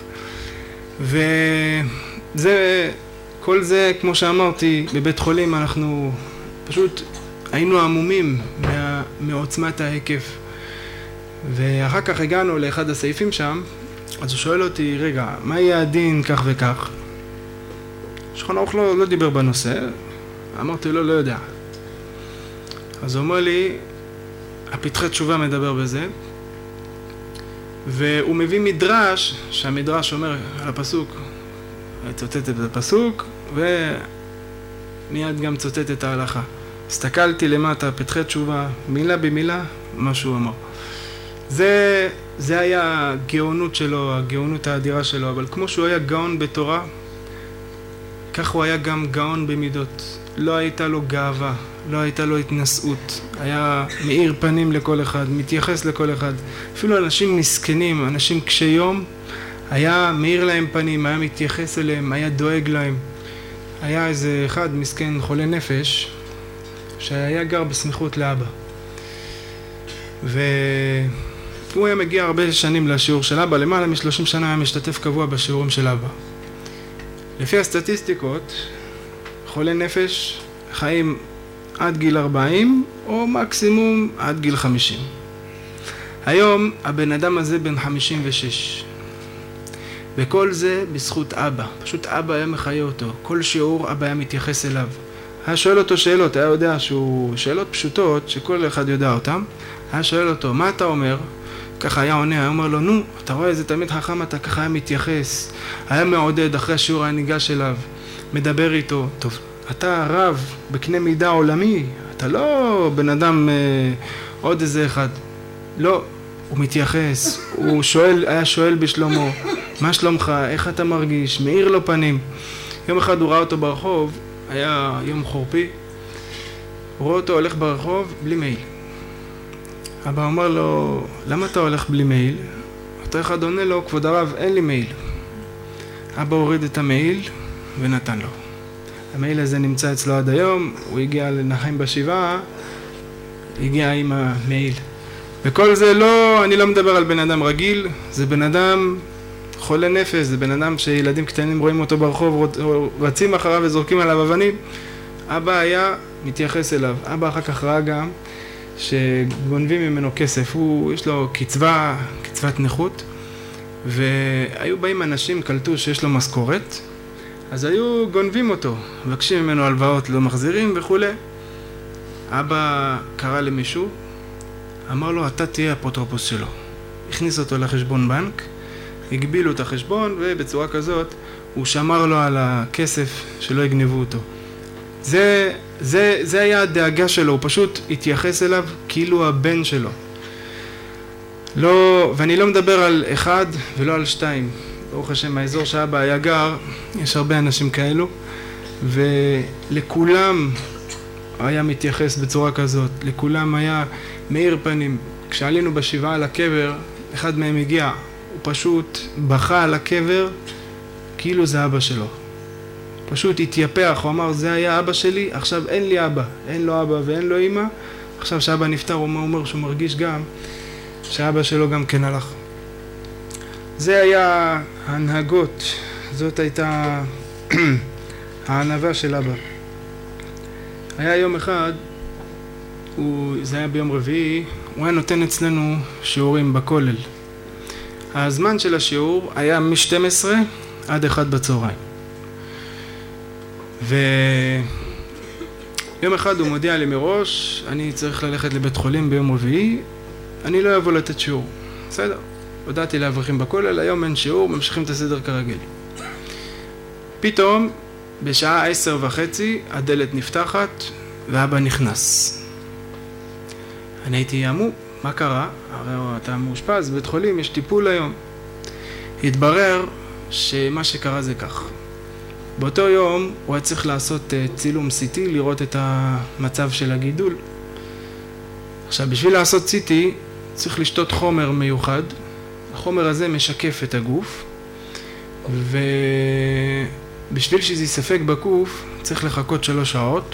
וזה, כל זה, כמו שאמרתי, בבית חולים אנחנו פשוט היינו עמומים מעוצמת ההיקף. ואחר כך הגענו לאחד הסעיפים שם, אז הוא שואל אותי, רגע, מה יהיה הדין כך וכך? שולחן ערוך לא דיבר בנושא, אמרתי לו, לא יודע. אז הוא אומר לי, הפתחי תשובה מדבר בזה, והוא מביא מדרש, שהמדרש אומר על הפסוק, צוטט את הפסוק, ומיד גם צוטט את ההלכה. הסתכלתי למטה, פתחי תשובה, מילה במילה, מה שהוא אמר. זה היה הגאונות שלו, הגאונות האדירה שלו, אבל כמו שהוא היה גאון בתורה, כך הוא היה גם גאון במידות. לא הייתה לו גאווה, לא הייתה לו התנשאות, היה מאיר פנים לכל אחד, מתייחס לכל אחד. אפילו אנשים מסכנים, אנשים קשי יום, היה מאיר להם פנים, היה מתייחס אליהם, היה דואג להם. היה איזה אחד מסכן חולה נפש, שהיה גר בסמיכות לאבא. והוא היה מגיע הרבה שנים לשיעור של אבא, למעלה מ-30 שנה היה משתתף קבוע בשיעורים של אבא. לפי הסטטיסטיקות, חולי נפש חיים עד גיל 40 או מקסימום עד גיל 50. היום הבן אדם הזה בן 56. וכל זה בזכות אבא. פשוט אבא היה מחיה אותו. כל שיעור אבא היה מתייחס אליו. היה שואל אותו שאלות, היה יודע שאלות פשוטות שכל אחד יודע אותם. היה שואל אותו, מה אתה אומר? ככה היה עונה, היה אומר לו, נו, אתה רואה איזה תמיד חכם, אתה ככה היה מתייחס. היה מעודד, אחרי השיעור היה ניגש אליו, מדבר איתו. טוב, אתה רב בקנה מידה עולמי, אתה לא בן אדם עוד איזה אחד. לא, הוא מתייחס, הוא שואל, היה שואל בשלומו, מה שלומך, איך אתה מרגיש, מאיר לו פנים. יום אחד הוא ראה אותו ברחוב, היה יום חורפי, הוא רואה אותו הולך ברחוב בלי מעיל. אבא אומר לו, למה אתה הולך בלי מעיל? אותו אחד עונה לו, כבוד הרב, אין לי מעיל. אבא הוריד את המעיל ונתן לו. המעיל הזה נמצא אצלו עד היום, הוא הגיע לנחם בשבעה, הגיע עם המעיל. וכל זה לא, אני לא מדבר על בן אדם רגיל, זה בן אדם חולה נפש, זה בן אדם שילדים קטנים רואים אותו ברחוב, רצים אחריו וזורקים עליו אבנים. אבא היה מתייחס אליו. אבא אחר כך ראה גם שגונבים ממנו כסף, יש לו קצבת נכות, והיו באים אנשים, קלטו שיש לו משכורת, אז היו גונבים אותו, מבקשים ממנו הלוואות, לא מחזירים וכו'. אבא קרא למישהו, אמר לו, אתה תהיה אפוטרופוס שלו. הכניס אותו לחשבון בנק, הגבילו את החשבון, ובצורה כזאת הוא שמר לו על הכסף שלא יגנבו אותו. זה היה הדאגה שלו, הוא פשוט התייחס אליו כאילו הבן שלו. לא, ואני לא מדבר על אחד ולא על שתיים. ברוך השם, האזור שאבא היה גר, יש הרבה אנשים כאלו, ולכולם היה מתייחס בצורה כזאת, לכולם היה מאיר פנים. כשעלינו בשבעה על הקבר, אחד מהם הגיע, הוא פשוט בכה על הקבר כאילו זה אבא שלו. פשוט התייפח, הוא אמר, זה היה אבא שלי, עכשיו אין לי אבא, אין לו אבא ואין לו אמא. עכשיו שאבא נפטר, הוא אומר שהוא מרגיש גם שאבא שלו גם כן הלך. זה היה ההנהגות, זאת הייתה הענווה של אבא. היה יום אחד, זה היה ביום רביעי, הוא היה נותן אצלנו שיעורים בכולל. הזמן של השיעור היה מ-12 עד 1 בצהריים. ויום אחד הוא מודיע לי מראש, אני צריך ללכת לבית חולים ביום רביעי, אני לא אבוא לתת שיעור. בסדר, הודעתי לאברכים בכולל, היום אין שיעור, ממשיכים את הסדר כרגיל. פתאום, בשעה 10:30, הדלת נפתחת ואבא נכנס. אני הייתי יאמו, מה קרה? הרי אתה מאושפז, בית חולים, יש טיפול היום. התברר שמה שקרה זה כך. באותו יום הוא היה צריך לעשות צילום CT, לראות את המצב של הגידול. עכשיו, בשביל לעשות CT צריך לשתות חומר מיוחד. החומר הזה משקף את הגוף, ובשביל שזה ייספק בגוף צריך לחכות 3 שעות,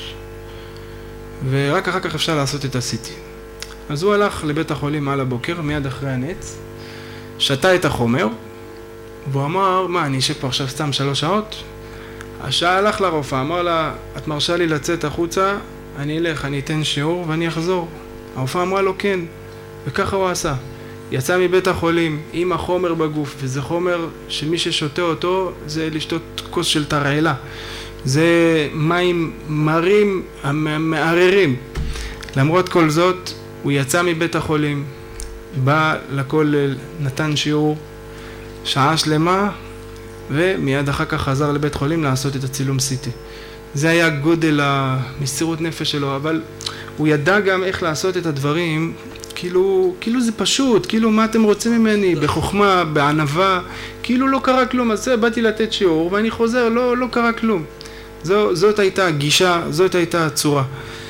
ורק אחר כך אפשר לעשות את ה-CT. אז הוא הלך לבית החולים על הבוקר, מיד אחרי הנץ, שתה את החומר, והוא אמר, מה, אני אשב פה עכשיו סתם 3 שעות? השעה הלך לרופאה, אמר לה, את מרשה לי לצאת החוצה, אני אלך, אני אתן שיעור ואני אחזור. הרופאה אמרה לו כן, וככה הוא עשה. יצא מבית החולים עם החומר בגוף, וזה חומר שמי ששותה אותו זה לשתות כוס של תרעלה. זה מים מרים, מערערים. למרות כל זאת, הוא יצא מבית החולים, בא לכולל, נתן שיעור, שעה שלמה, ומיד אחר כך חזר לבית חולים לעשות את הצילום CT. זה היה גודל המסירות נפש שלו, אבל הוא ידע גם איך לעשות את הדברים, כאילו זה פשוט, כאילו מה אתם רוצים ממני, בחוכמה, בענווה, כאילו לא קרה כלום, אז באתי לתת שיעור ואני חוזר, לא קרה כלום. זאת הייתה הגישה, זאת הייתה הצורה.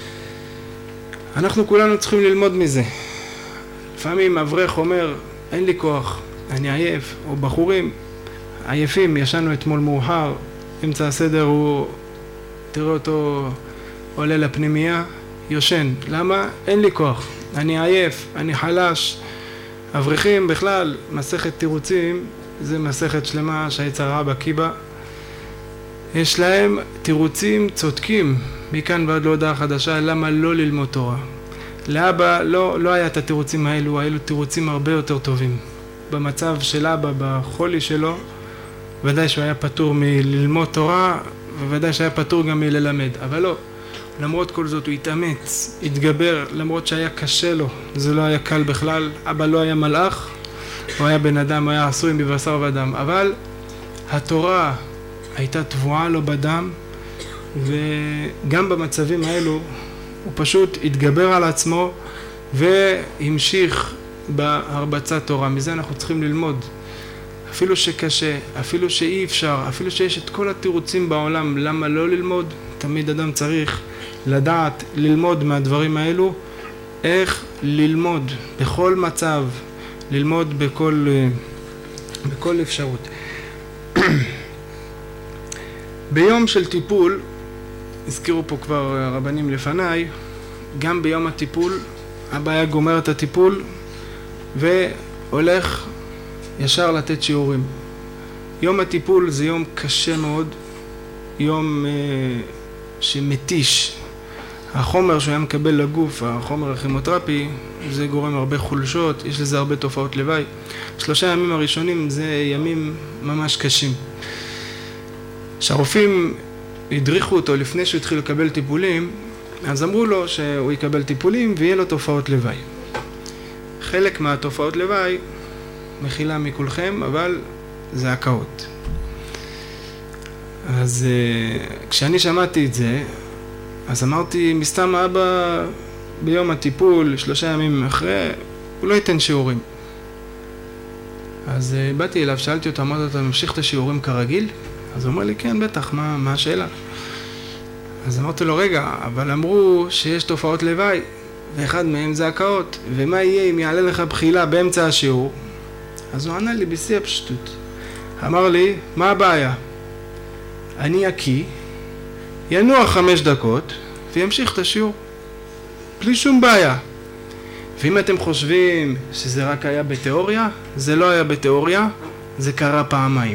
אנחנו כולנו צריכים ללמוד מזה. לפעמים אברך אומר, אין לי כוח, אני עייף, או בחורים עייפים, ישנו אתמול מאוחר, אמצע הסדר הוא, תראה אותו עולה לפנימייה, יושן. למה? אין לי כוח, אני עייף, אני חלש. אברכים בכלל, מסכת תירוצים, זה מסכת שלמה שהיצר רע קיבה. יש להם תירוצים צודקים, מכאן ועד להודעה חדשה, למה לא ללמוד תורה. לאבא לא היה את התירוצים האלו, האלו תירוצים הרבה יותר טובים. במצב של אבא, בחולי שלו, ודאי שהוא היה פטור מללמוד תורה, וודאי שהיה פטור גם מללמד. אבל לא, למרות כל זאת הוא התאמץ, התגבר, למרות שהיה קשה לו, זה לא היה קל בכלל. אבא לא היה מלאך, הוא היה בן אדם, הוא היה עשוי מבשר ודם, אבל התורה הייתה טבועה לו בדם, וגם במצבים האלו הוא פשוט התגבר על עצמו והמשיך בהרבצת תורה. מזה אנחנו צריכים ללמוד. אפילו שקשה, אפילו שאי אפשר, אפילו שיש את כל התירוצים בעולם למה לא ללמוד, תמיד אדם צריך לדעת ללמוד מהדברים האלו, איך ללמוד בכל מצב, ללמוד בכל אפשרות. ביום של טיפול, הזכירו פה כבר הרבנים לפניי, גם ביום הטיפול, אבא היה גומר את הטיפול והולך ישר לתת שיעורים. יום הטיפול זה יום קשה מאוד, יום שמתיש. החומר שהוא היה מקבל לגוף, החומר הכימותרפי, זה גורם הרבה חולשות, יש לזה הרבה תופעות לוואי. 3 ימים הראשונים זה ימים ממש קשים. כשהרופאים הדריכו אותו לפני שהוא התחיל לקבל טיפולים, אז אמרו לו שהוא יקבל טיפולים ויהיה לו תופעות לוואי. חלק מהתופעות לוואי מחילה מכולכם, אבל זה הקאות. אז כשאני שמעתי את זה, אז אמרתי, מסתם אבא ביום הטיפול, 3 ימים אחרי, הוא לא ייתן שיעורים. אז באתי אליו, שאלתי אותו, אמרתי, אתה ממשיך את השיעורים כרגיל? אז הוא אומר לי, כן, בטח, מה השאלה? אז אמרתי לו, רגע, אבל אמרו שיש תופעות לוואי, ואחד מהם זה הקאות, ומה יהיה אם יעלה לך בחילה באמצע השיעור? אז הוא ענה לי בשיא הפשטות. אמר לי, מה הבעיה? אני יקי, ינוח 5 דקות, וימשיך את השיעור. בלי שום בעיה. ואם אתם חושבים שזה רק היה בתיאוריה, זה לא היה בתיאוריה, זה קרה פעמיים.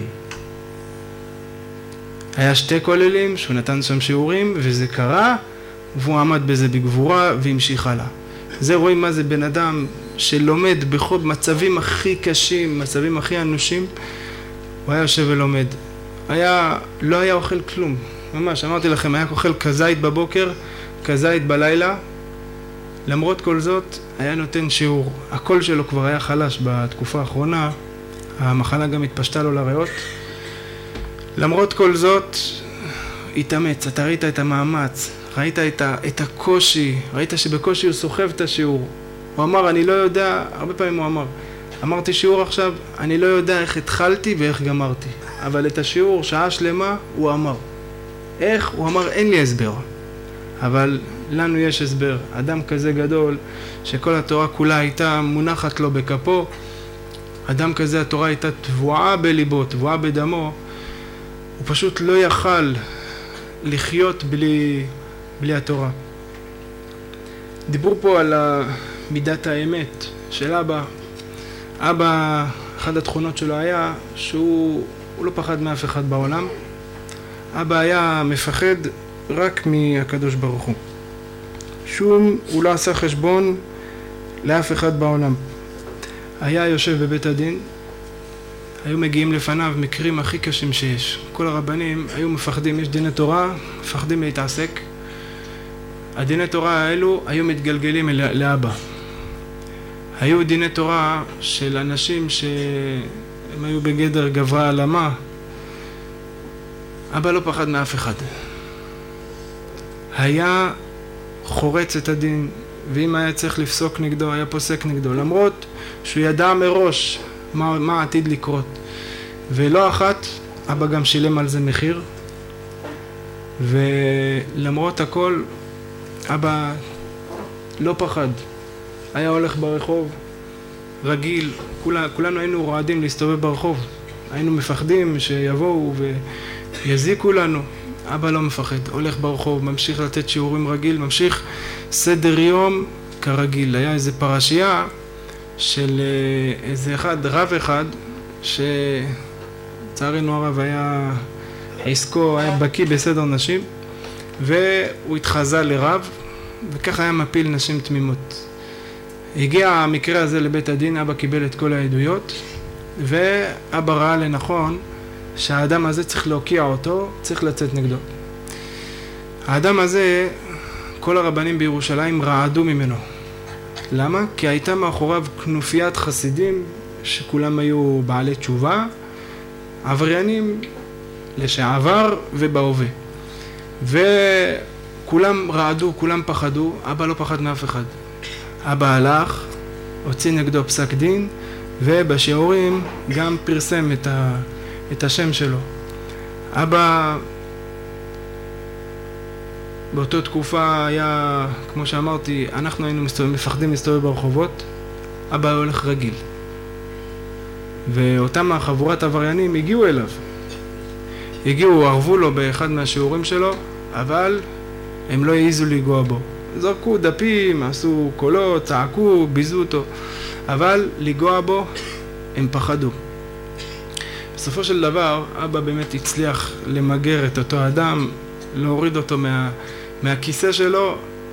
היה 2 כוללים שהוא נתן שם שיעורים, וזה קרה, והוא עמד בזה בגבורה והמשיך הלאה. זה רואים מה זה בן אדם שלומד בכל מצבים הכי קשים, מצבים הכי אנושים, הוא היה יושב ולומד. לא היה אוכל כלום. ממש, אמרתי לכם, היה אוכל כזית בבוקר, כזית בלילה. למרות כל זאת, היה נותן שיעור. הקול שלו כבר היה חלש בתקופה האחרונה, המחלה גם התפשטה לו לריאות. למרות כל זאת, התאמץ, אתה ראית את המאמץ, ראית את הקושי, ראית שבקושי הוא סוחב את השיעור. הוא אמר, אני לא יודע, הרבה פעמים הוא אמר, אמרתי שיעור עכשיו, אני לא יודע איך התחלתי ואיך גמרתי. אבל את השיעור, שעה שלמה, הוא אמר. איך? הוא אמר, אין לי הסבר. אבל לנו יש הסבר. אדם כזה גדול, שכל התורה כולה הייתה מונחת לו בכפו, אדם כזה, התורה הייתה תבועה בליבו, תבועה בדמו, הוא פשוט לא יכל לחיות בלי התורה. דיברו פה על מידת האמת של אבא. אבא, אחת התכונות שלו היה שהוא לא פחד מאף אחד בעולם. אבא היה מפחד רק מהקדוש ברוך הוא. הוא לא עשה חשבון לאף אחד בעולם. היה יושב בבית הדין, היו מגיעים לפניו מקרים הכי קשים שיש. כל הרבנים היו מפחדים, יש דיני תורה, מפחדים להתעסק. הדיני תורה האלו היו מתגלגלים לאבא. היו דיני תורה של אנשים שהם היו בגדר גברה על אמה. אבא לא פחד מאף אחד. היה חורץ את הדין, ואם היה צריך לפסוק נגדו, היה פוסק נגדו, למרות שהוא ידע מראש מה עתיד לקרות. ולא אחת, אבא גם שילם על זה מחיר, ולמרות הכל, אבא לא פחד. היה הולך ברחוב, רגיל, כולנו היינו רועדים להסתובב ברחוב. היינו מפחדים שיבואו ויזיקו לנו. אבא לא מפחד, הולך ברחוב, ממשיך לתת שיעורים רגיל, ממשיך סדר יום כרגיל. היה איזה פרשייה של איזה רב אחד, שצערנו הרב היה עסקו, היה בקיא בסדר נשים, והוא התחזה לרב, וככה היה מפיל נשים תמימות. הגיע המקרה הזה לבית הדין, אבא קיבל את כל העדויות, ואבא ראה לנכון שהאדם הזה צריך להוקיע אותו, צריך לצאת נגדו. האדם הזה, כל הרבנים בירושלים רעדו ממנו. למה? כי הייתה מאחוריו כנופיית חסידים, שכולם היו בעלי תשובה, עבריינים לשעבר ובהווה. וכולם רעדו, כולם פחדו, אבא לא פחד מאף אחד. אבא הלך, הוציא נגדו פסק דין, ובשיעורים גם פרסם את השם שלו. אבא באותו תקופה היה, כמו שאמרתי, אנחנו היינו מפחדים להסתובב ברחובות, אבא הולך רגיל. ואותם החבורת עבריינים הגיעו אליו. ערבו לו באחד מהשיעורים שלו, אבל הם לא העיזו לגוע בו. זרקו דפים, עשו קולות, צעקו, ביזו אותו, אבל לגוע בו הם פחדו. בסופו של דבר, אבא באמת הצליח למגר את אותו אדם, להוריד אותו מהכיסא שלו,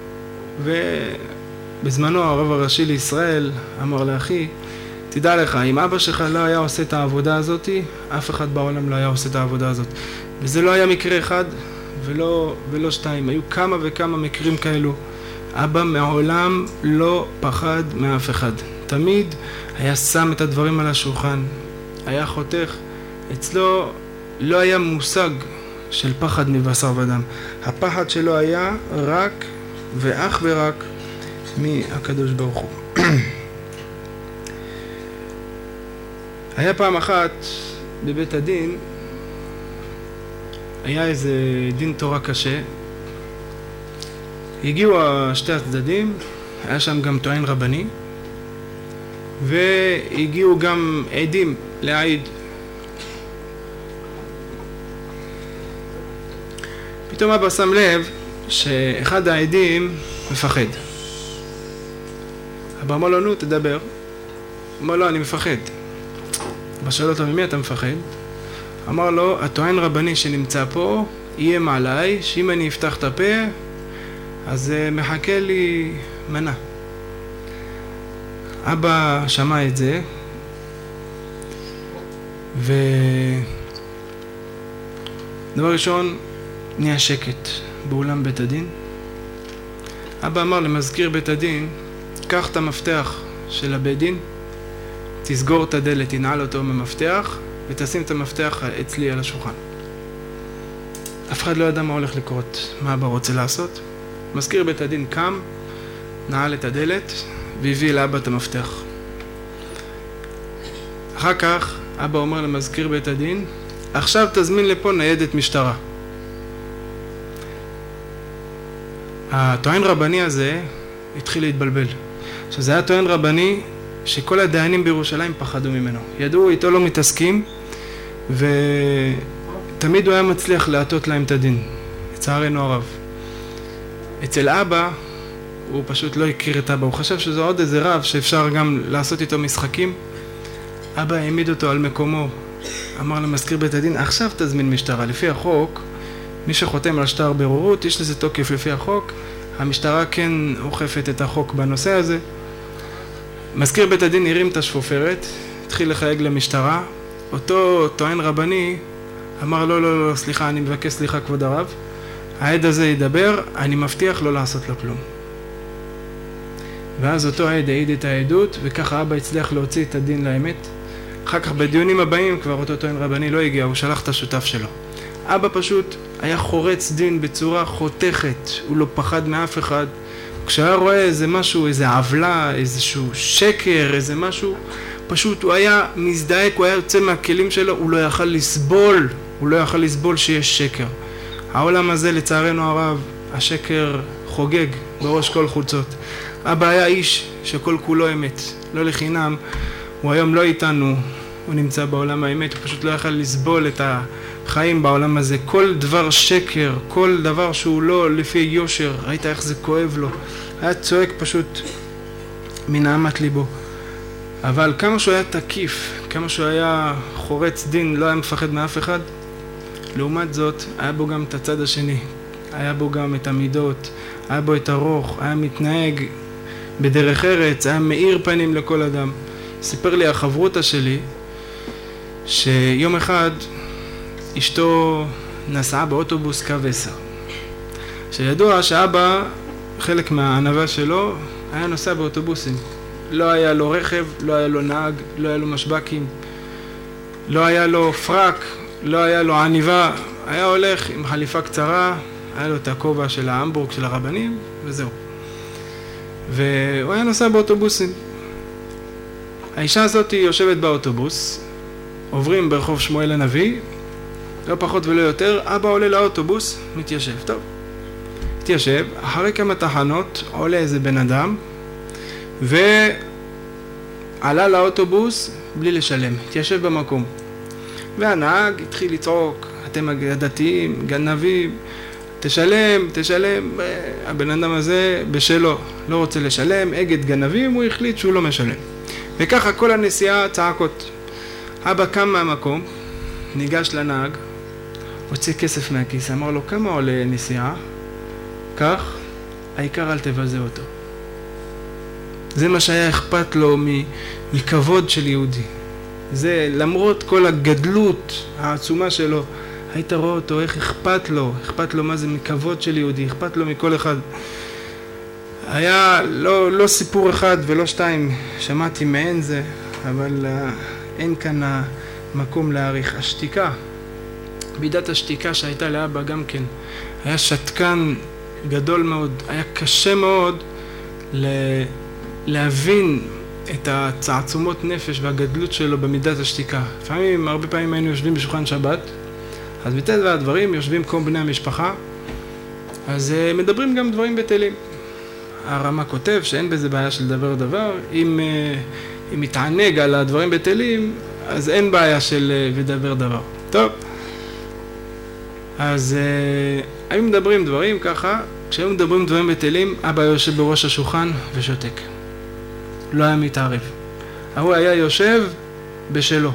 ובזמנו הרב הראשי לישראל אמר לאחי, תדע לך, אם אבא שלך לא היה עושה את העבודה הזאת, אף אחד בעולם לא היה עושה את העבודה הזאת. וזה לא היה מקרה אחד ולא 2, היו כמה וכמה מקרים כאלו. אבא מעולם לא פחד מאף אחד. תמיד היה שם את הדברים על השולחן, היה חותך. אצלו לא היה מושג של פחד מבשר ודם. הפחד שלו היה רק ואך ורק מהקדוש ברוך הוא. היה פעם אחת בבית הדין, היה איזה דין תורה קשה, הגיעו שתי הצדדים, היה שם גם טוען רבני, והגיעו גם עדים להעיד. פתאום אבא שם לב שאחד העדים מפחד. אבא אמר לו, נו, תדבר. אמר לו, אני מפחד. אבא שואל אותו, ממי אתה מפחד? אמר לו, הטוען רבני שנמצא פה איים עליי שאם אני אפתח את הפה אז מחכה לי מנה. אבא שמע את זה ודבר ראשון נהיה שקט באולם בית הדין. אבא אמר למזכיר בית הדין, קח את המפתח של הבית דין, תסגור את הדלת, תנעל אותו ממפתח ותשים את המפתח אצלי על השולחן. אף אחד לא ידע מה הולך לקרות, מה אבא רוצה לעשות. מזכיר בית הדין קם, נעל את הדלת והביא לאבא את המפתח. אחר כך אבא אומר למזכיר בית הדין, עכשיו תזמין לפה ניידת משטרה. הטוען רבני הזה התחיל להתבלבל. עכשיו זה היה טוען רבני שכל הדיינים בירושלים פחדו ממנו. ידעו, איתו לא מתעסקים, ותמיד הוא היה מצליח להטות להם את הדין, לצערנו הרב. אצל אבא, הוא פשוט לא הכיר את אבא, הוא חשב שזה עוד איזה רב שאפשר גם לעשות איתו משחקים. אבא העמיד אותו על מקומו, אמר למזכיר בית הדין, עכשיו תזמין משטרה. לפי החוק, מי שחותם על שטר בוררות, יש לזה תוקף לפי החוק, המשטרה כן אוכפת את החוק בנושא הזה. מזכיר בית הדין הרים את השפופרת, התחיל לחייג למשטרה, אותו טוען רבני אמר לא, סליחה, אני מבקש סליחה כבוד הרב, העד הזה ידבר, אני מבטיח לא לעשות לו כלום. ואז אותו העד העיד את העדות, וככה אבא הצליח להוציא את הדין לאמת. אחר כך בדיונים הבאים כבר אותו טוען רבני לא הגיע, הוא שלח את השותף שלו. אבא פשוט היה חורץ דין בצורה חותכת, הוא לא פחד מאף אחד. כשהיה רואה איזה משהו, איזה עוולה, איזשהו שקר, איזה משהו, פשוט הוא היה מזדעק, הוא היה יוצא מהכלים שלו, הוא לא יכל לסבול שיש שקר. העולם הזה לצערנו הרב, השקר חוגג בראש כל חולצות. אבא היה איש שכל כולו אמת, לא לחינם, הוא היום לא איתנו, הוא נמצא בעולם האמת, הוא פשוט לא יכל לסבול את החיים בעולם הזה. כל דבר שקר, כל דבר שהוא לא לפי יושר, ראית איך זה כואב לו, היה צועק פשוט מנהמת ליבו. אבל כמה שהוא היה תקיף, כמה שהוא היה חורץ דין, לא היה מפחד מאף אחד, לעומת זאת היה בו גם את הצד השני, היה בו גם את המידות, היה בו את הרוח, היה מתנהג בדרך ארץ, היה מאיר פנים לכל אדם. סיפר לי החברותה שלי שיום אחד אשתו נסעה באוטובוס קו 10. שידוע שאבא, חלק מהענווה שלו, היה נוסע באוטובוסים. לא היה לו רכב, לא היה לו נהג, לא היה לו משבקים, לא היה לו פרק, לא היה לו עניבה, היה הולך עם חליפה קצרה, היה לו את הכובע של ההמבורג של הרבנים, וזהו. והוא היה נוסע באוטובוסים. האישה הזאת יושבת באוטובוס, עוברים ברחוב שמואל הנביא, לא פחות ולא יותר, אבא עולה לאוטובוס, מתיישב. טוב, מתיישב, אחרי כמה תחנות עולה איזה בן אדם, ועלה לאוטובוס בלי לשלם, התיישב במקום. והנהג התחיל לצעוק, אתם הדתיים, גנבים, תשלם. הבן אדם הזה בשלו, לא רוצה לשלם, אגד גנבים, הוא החליט שהוא לא משלם. וככה כל הנסיעה צעקות. אבא קם מהמקום, ניגש לנהג, הוציא כסף מהכיס, אמר לו, כמה עולה נסיעה? כך, העיקר אל תבזה אותו. זה מה שהיה אכפת לו מכבוד של יהודי. זה למרות כל הגדלות העצומה שלו, היית רואה אותו איך אכפת לו מה זה מכבוד של יהודי, אכפת לו מכל אחד. היה לא סיפור אחד ולא שתיים, שמעתי מעין זה, אבל אין כאן מקום להעריך. השתיקה מידת השתיקה שהייתה לאבא גם כן. היה שתקן גדול מאוד, היה קשה מאוד להבין את הצעצומות נפש והגדלות שלו במידת השתיקה. לפעמים, הרבה פעמים היינו יושבים בשולחן שבת, אז מטבע הדברים יושבים כמו בני המשפחה, אז מדברים גם דברים בטלים. הרמ"א כותב שאין בזה בעיה של דבר דבר, אם מתענג על הדברים בטלים, אז אין בעיה של ודבר דבר. טוב, אז היו מדברים דברים ככה, כשהיו מדברים דברים בטלים, אבא יושב בראש השולחן ושותק. לא היה מתערב. הוא היה יושב בשלו.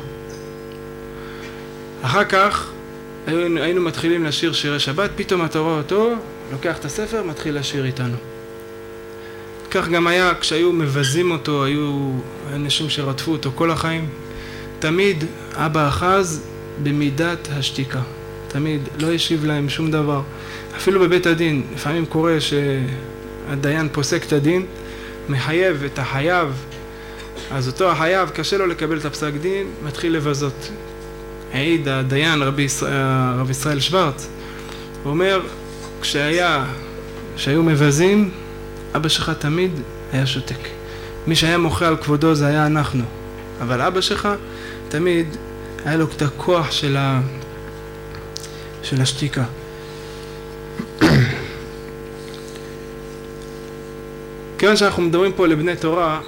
אחר כך היינו מתחילים לשיר שירי שבת, פתאום אתה רואה אותו, לוקח את הספר, מתחיל לשיר איתנו. כך גם היה כשהיו מבזים אותו, היו אנשים שרדפו אותו כל החיים. תמיד אבא אחז במידת השתיקה. תמיד לא השיב להם שום דבר. אפילו בבית הדין, לפעמים קורה שהדיין פוסק את הדין, מחייב את החייב, אז אותו החייב קשה לו לקבל את הפסק דין, מתחיל לבזות. העיד הדיין רב ישראל שוורץ, הוא אומר, כשהיו מבזים, אבא שלך תמיד היה שותק. מי שהיה מוחה על כבודו זה היה אנחנו, אבל אבא שלך תמיד היה לו את הכוח של השתיקה. כיוון שאנחנו מדברים פה לבני תורה,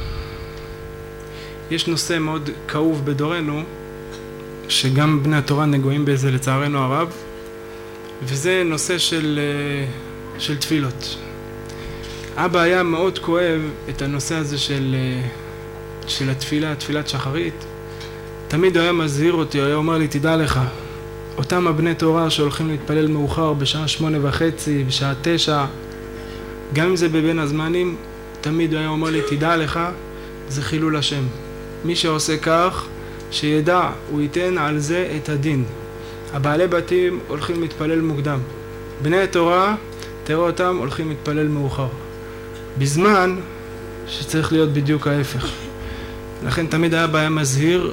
יש נושא מאוד כאוב בדורנו, שגם בני התורה נגועים בזה לצערנו הרב, וזה נושא של תפילות. אבא היה מאוד כואב את הנושא הזה של התפילה, תפילת שחרית. תמיד הוא היה מזהיר אותי, הוא היה אומר לי, תדע לך, אותם הבני תורה שהולכים להתפלל מאוחר בשעה 8:30, בשעה 9, גם אם זה בבין הזמנים, תמיד הוא היה אומר לי, תדע לך, זה חילול השם. מי שעושה כך, שידע, הוא ייתן על זה את הדין. הבעלי בתים הולכים להתפלל מוקדם. בני התורה, תראו אותם, הולכים להתפלל מאוחר. בזמן שצריך להיות בדיוק ההפך. לכן תמיד היה מזהיר,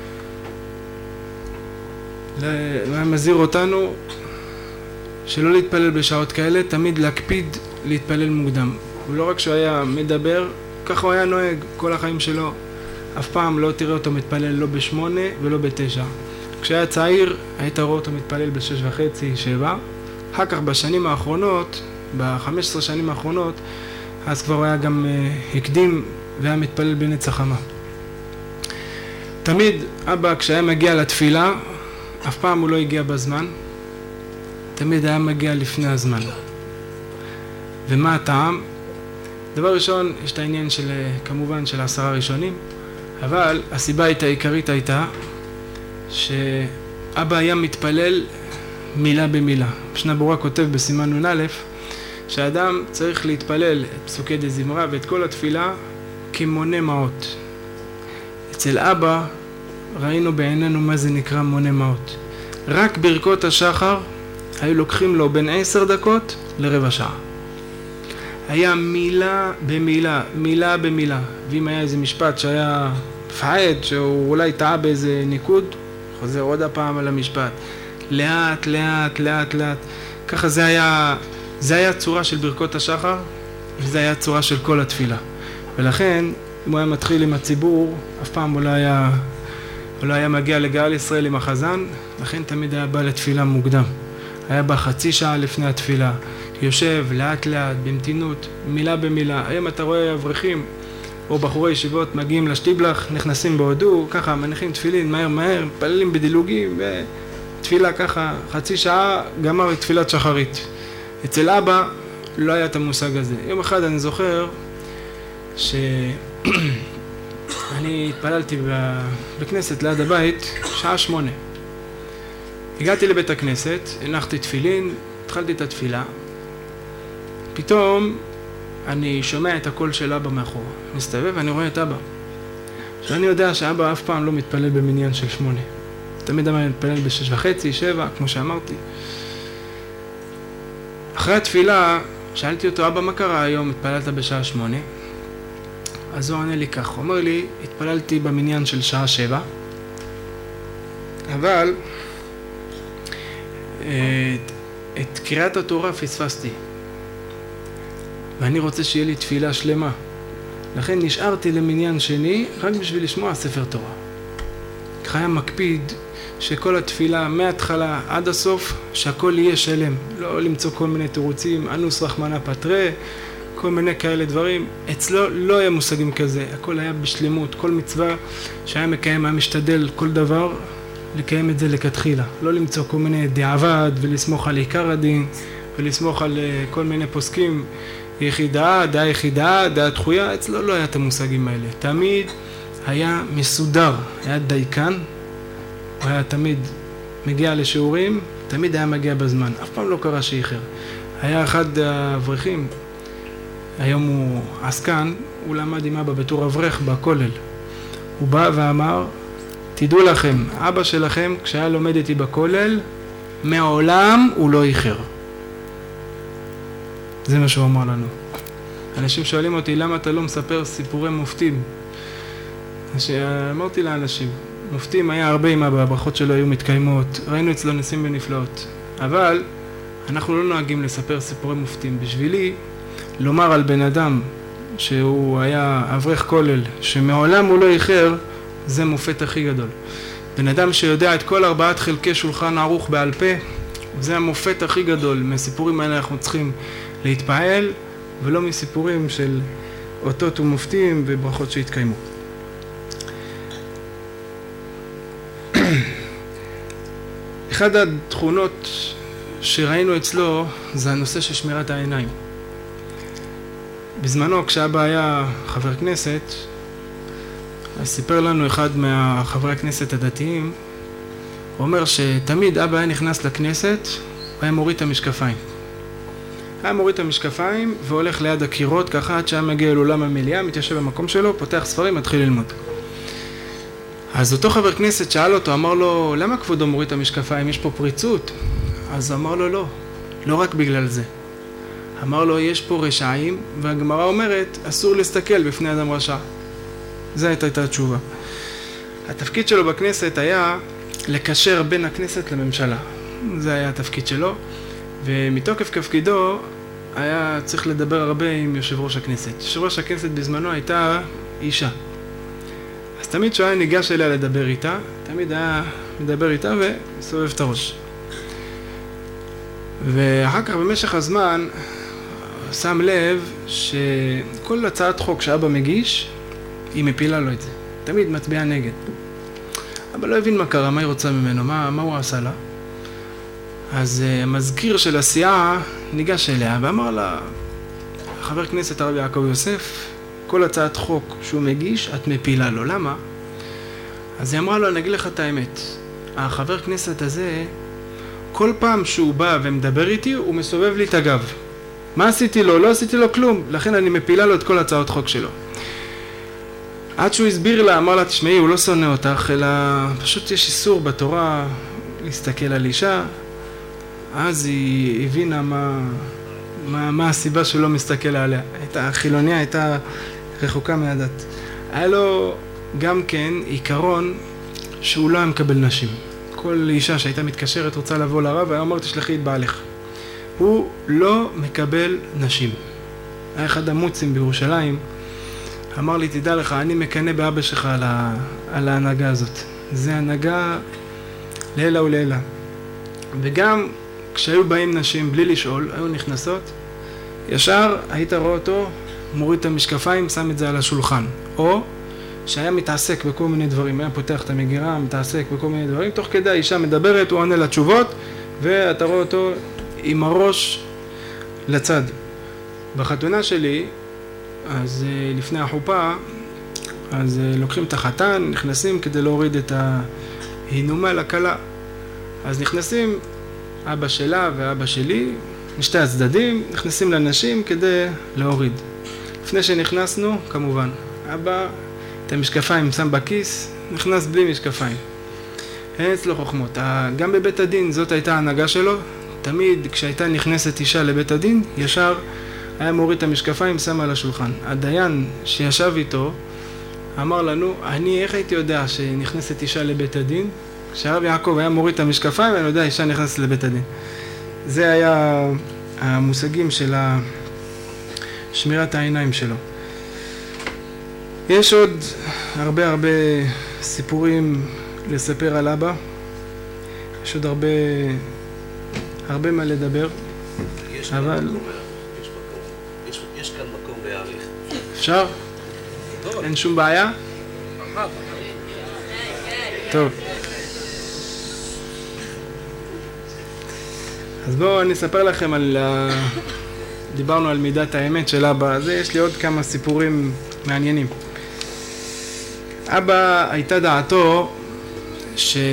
היה מזהיר אותנו שלא להתפלל בשעות כאלה, תמיד להקפיד להתפלל מוקדם. ולא רק שהוא היה מדבר, ככה הוא היה נוהג כל החיים שלו. אף פעם לא תראה אותו מתפלל לא ב8 ולא ב9. כשהיה צעיר, היית רואה אותו מתפלל ב6:30, 7. אחר כך בשנים האחרונות, ב15 שנים האחרונות, אז כבר הוא היה גם הקדים והיה מתפלל בנץ החמה. תמיד אבא כשהיה מגיע לתפילה, אף פעם הוא לא הגיע בזמן, תמיד היה מגיע לפני הזמן. ומה הטעם? דבר ראשון, יש את העניין של, כמובן, של 10 ראשונים, אבל הסיבה העיקרית הייתה שאבא היה מתפלל מילה במילה. משנה ברורה כותב בסימן נ"א שהאדם צריך להתפלל את פסוקי דזמרה ואת כל התפילה כמונה מעות. אצל אבא ראינו בעינינו מה זה נקרא מונה מעות. רק ברכות השחר היו לוקחים לו בין 10 דקות לרבע שעה. היה מילה במילה, מילה במילה. ואם היה איזה משפט שהיה פעד, שהוא אולי טעה באיזה ניקוד, חוזר עוד הפעם על המשפט. לאט, לאט, לאט, לאט. ככה זה היה צורה של ברכות השחר, וזה היה צורה של כל התפילה. ולכן, אם הוא היה מתחיל עם הציבור, אף פעם הוא לא היה מגיע לגאל ישראל עם החזן, לכן תמיד היה בא לתפילה מוקדם. היה בא חצי שעה לפני התפילה, יושב לאט לאט, במתינות, מילה במילה. היום אתה רואה אברכים או בחורי ישיבות מגיעים לשטיבלח, נכנסים בהודו, ככה מניחים תפילין מהר מהר, פללים בדילוגים, ותפילה ככה חצי שעה, גמר תפילת שחרית. אצל אבא לא היה את המושג הזה. יום אחד אני זוכר שאני התפללתי בכנסת ליד הבית, שעה 8. הגעתי לבית הכנסת, הנחתי תפילין, התחלתי את התפילה. פתאום אני שומע את הקול של אבא מאחורה. מסתובב ואני רואה את אבא. שאני יודע שאבא אף פעם לא מתפלל במניין של 8. תמיד אבא מתפלל ב6:30, 7, כמו שאמרתי. אחרי התפילה, שאלתי אותו, אבא, מה קרה היום? התפללת בשעה 8? אז הוא עונה לי כך, הוא אומר לי, התפללתי במניין של שעה 7, אבל את קריאת התורה פספסתי. ואני רוצה שיהיה לי תפילה שלמה. לכן נשארתי למניין שני רק בשביל לשמוע ספר תורה. חיה מקפיד שכל התפילה מההתחלה עד הסוף, שהכל יהיה שלם. לא למצוא כל מיני תירוצים, אנוס רחמנא פטרי, כל מיני כאלה דברים. אצלו לא היה מושגים כזה, הכל היה בשלמות. כל מצווה שהיה מקיים, היה משתדל כל דבר לקיים את זה לכתחילה. לא למצוא כל מיני דיעבד ולסמוך על עיקר הדין ולסמוך על כל מיני פוסקים יחידה, דעה דחויה. אצלו לא היה את המושגים האלה. תמיד היה מסודר, היה דייקן, הוא היה תמיד מגיע לשיעורים, תמיד היה מגיע בזמן, אף פעם לא קרה שאיחר. היה אחד האברכים, היום הוא עסקן, הוא למד עם אבא בתור אברך בכולל. הוא בא ואמר, תדעו לכם, אבא שלכם כשהיה לומד איתי בכולל, מעולם הוא לא איחר. זה מה שהוא אמר לנו. אנשים שואלים אותי, למה אתה לא מספר סיפורי מופתים? אמרתי לאנשים, מופתים היה הרבה עם אבא, הברכות שלו היו מתקיימות, ראינו אצלו ניסים ונפלאות. אבל אנחנו לא נוהגים לספר סיפורי מופתים. בשבילי, לומר על בן אדם שהוא היה אברך כולל, שמעולם הוא לא איחר, זה מופת הכי גדול. בן אדם שיודע את כל 4 חלקי שולחן ערוך בעל פה, זה המופת הכי גדול. מהסיפורים האלה אנחנו צריכים להתפעל, ולא מסיפורים של אותות ומופתים וברכות שהתקיימו. אחד התכונות שראינו אצלו זה הנושא של שמירת העיניים. בזמנו כשאבא היה חבר כנסת, אז סיפר לנו אחד מהחברי הכנסת הדתיים, הוא אומר שתמיד אבא היה נכנס לכנסת, הוא היה מוריד את המשקפיים. היה מוריד את המשקפיים והולך ליד הקירות ככה עד שהיה מגיע לאולם המליאה, מתיישב במקום שלו, פותח ספרים, מתחיל ללמוד. אז אותו חבר כנסת שאל אותו, אמר לו, למה כבודו מוריד את המשקפיים? יש פה פריצות? אז אמר לו, לא רק בגלל זה. אמר לו, יש פה רשעים, והגמרא אומרת, אסור להסתכל בפני אדם רשע. זו הייתה התשובה. התפקיד שלו בכנסת היה לקשר בין הכנסת לממשלה. זה היה התפקיד שלו, ומתוקף תפקידו היה צריך לדבר הרבה עם יושב ראש הכנסת. יושב ראש הכנסת בזמנו הייתה אישה. אז תמיד שהוא היה ניגש אליה לדבר איתה, תמיד היה מדבר איתה ומסובב את הראש. ואחר כך במשך הזמן שם לב שכל הצעת חוק שאבא מגיש, היא מפילה לו את זה. תמיד מצביעה נגד. אבל לא הבין מה קרה, מה היא רוצה ממנו, מה הוא עשה לה. אז המזכיר של הסיעה ניגש אליה ואמר לה, חבר כנסת הרב יעקב יוסף, כל הצעת חוק שהוא מגיש, את מפילה לו. למה? אז היא אמרה לו, אני אגיד לך את האמת. החבר כנסת הזה, כל פעם שהוא בא ומדבר איתי, הוא מסובב לי את הגב. מה עשיתי לו? לא עשיתי לו כלום. לכן אני מפילה לו את כל הצעות חוק שלו. עד שהוא הסביר לה, אמר לה, תשמעי, הוא לא שונא אותך, אלא פשוט יש איסור בתורה להסתכל על אישה. אז היא הבינה מה הסיבה שהוא לא מסתכל עליה. החילוניה הייתה רחוקה מהדת. היה לו גם כן עיקרון שהוא לא היה מקבל נשים. כל אישה שהייתה מתקשרת רוצה לבוא לרב, היה אומר תשלחי את בעלך. הוא לא מקבל נשים. היה אחד המוצים בירושלים, אמר לי, תדע לך, אני מקנא באבא שלך על ההנהגה הזאת. זה הנהגה לילה ולילה. וגם כשהיו באים נשים בלי לשאול, היו נכנסות, ישר היית רואה אותו, מוריד את המשקפיים, שם את זה על השולחן. או שהיה מתעסק בכל מיני דברים, היה פותח את המגירה, מתעסק בכל מיני דברים, תוך כדי האישה מדברת, הוא עונה לתשובות, ואתה רואה אותו עם הראש לצד. בחתונה שלי, אז לפני החופה, אז לוקחים את החתן, נכנסים כדי להוריד את ההינומה לכלה. אז נכנסים אבא שלה ואבא שלי, משתי הצדדים, נכנסים לנשים כדי להוריד. לפני שנכנסנו, כמובן, אבא את המשקפיים שם בכיס, נכנס בלי משקפיים. אין אצלו חוכמות. גם בבית הדין זאת הייתה ההנהגה שלו. תמיד כשהייתה נכנסת אישה לבית הדין, ישר היה מוריד את המשקפיים, שם על השולחן. הדיין שישב איתו אמר לנו, אני איך הייתי יודע שנכנסת אישה לבית הדין? כשהרב יעקב היה מוריד את המשקפיים, אני יודע, אישה נכנסת לבית הדין. זה היה המושגים של שמירת העיניים שלו. יש עוד הרבה סיפורים לספר על אבא. יש עוד הרבה מה לדבר. אבל... יש כאן מקום להאריך. אפשר? אין שום בעיה? טוב. אז בואו אני אספר לכם על... דיברנו על מידת האמת של אבא. אז יש לי עוד כמה סיפורים מעניינים. אבא הייתה דעתו שהוא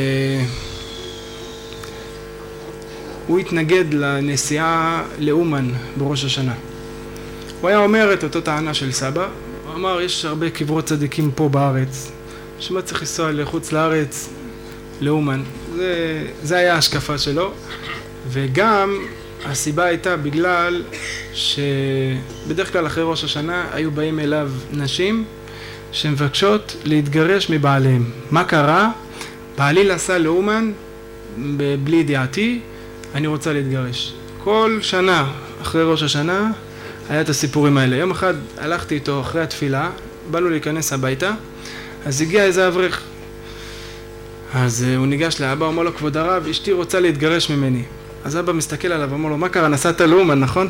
התנגד לנסיעה לאומן בראש השנה. הוא היה אומר את אותו טענה של סבא. הוא אמר, יש הרבה קברות צדיקים פה בארץ. שמה צריך לנסוע לחוץ לארץ לאומן. זה היה ההשקפה שלו. וגם הסיבה הייתה בגלל שבדרך כלל אחרי ראש השנה היו באים אליו נשים שמבקשות להתגרש מבעליהם. מה קרה? בעלי נסע לאומן בלי ידיעתי, אני רוצה להתגרש. כל שנה אחרי ראש השנה היה את הסיפורים האלה. יום אחד הלכתי איתו אחרי התפילה, באנו להיכנס הביתה, אז הגיע איזה אברך. אז הוא ניגש לאבא, אומר לו, כבוד הרב, אשתי רוצה להתגרש ממני. אז אבא מסתכל עליו, אומר לו, מה קרה? נסעת לאומן, נכון?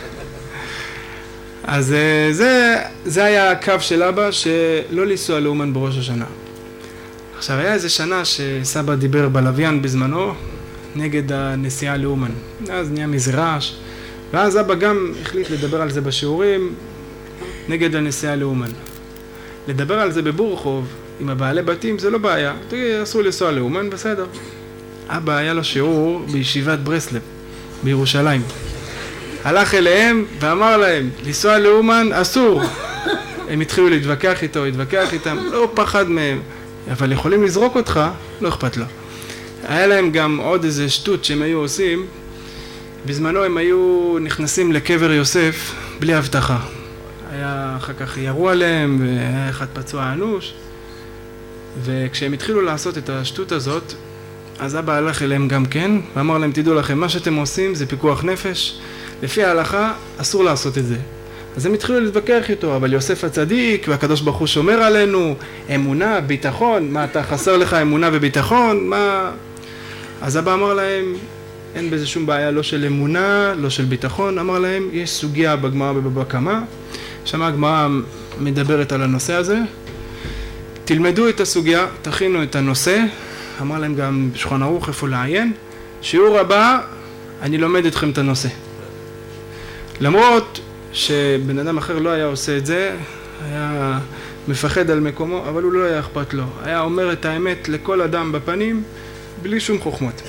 אז זה היה הקו של אבא, שלא לנסוע לאומן בראש השנה. עכשיו, היה איזה שנה שסבא דיבר בלוויין בזמנו, נגד הנסיעה לאומן. אז נהיה מזרש, ואז אבא גם החליט לדבר על זה בשיעורים, נגד הנסיעה לאומן. לדבר על זה בבורחוב, עם הבעלי בתים, זה לא בעיה. אסור לנסוע לאומן, בסדר. אבא היה לו שיעור בישיבת ברסלב, בירושלים. הלך אליהם ואמר להם, לנסוע לאומן אסור. הם התחילו להתווכח איתם, לא פחד מהם, אבל יכולים לזרוק אותך, לא אכפת לו. היה להם גם עוד איזה שטות שהם היו עושים, בזמנו הם היו נכנסים לקבר יוסף בלי הבטחה. היה אחר כך ירו עליהם, והיה אחד פצוע אנוש, וכשהם התחילו לעשות את השטות הזאת, אז אבא הלך אליהם גם כן, ואמר להם, תדעו לכם, מה שאתם עושים זה פיקוח נפש, לפי ההלכה אסור לעשות את זה. אז הם התחילו להתווכח איתו, אבל יוסף הצדיק והקדוש ברוך הוא שומר עלינו, אמונה, ביטחון, מה אתה חסר לך אמונה וביטחון, מה... אז אבא אמר להם, אין בזה שום בעיה, לא של אמונה, לא של ביטחון, אמר להם, יש סוגיה בגמרא בבבא קמא, שם הגמרא מדברת על הנושא הזה, תלמדו את הסוגיה, תכינו את הנושא, אמר להם גם בשולחן ערוך איפה לעיין, שיעור הבא, אני לומד אתכם את הנושא. למרות שבן אדם אחר לא היה עושה את זה, היה מפחד על מקומו, אבל הוא לא היה אכפת לו. היה אומר את האמת לכל אדם בפנים, בלי שום חוכמות.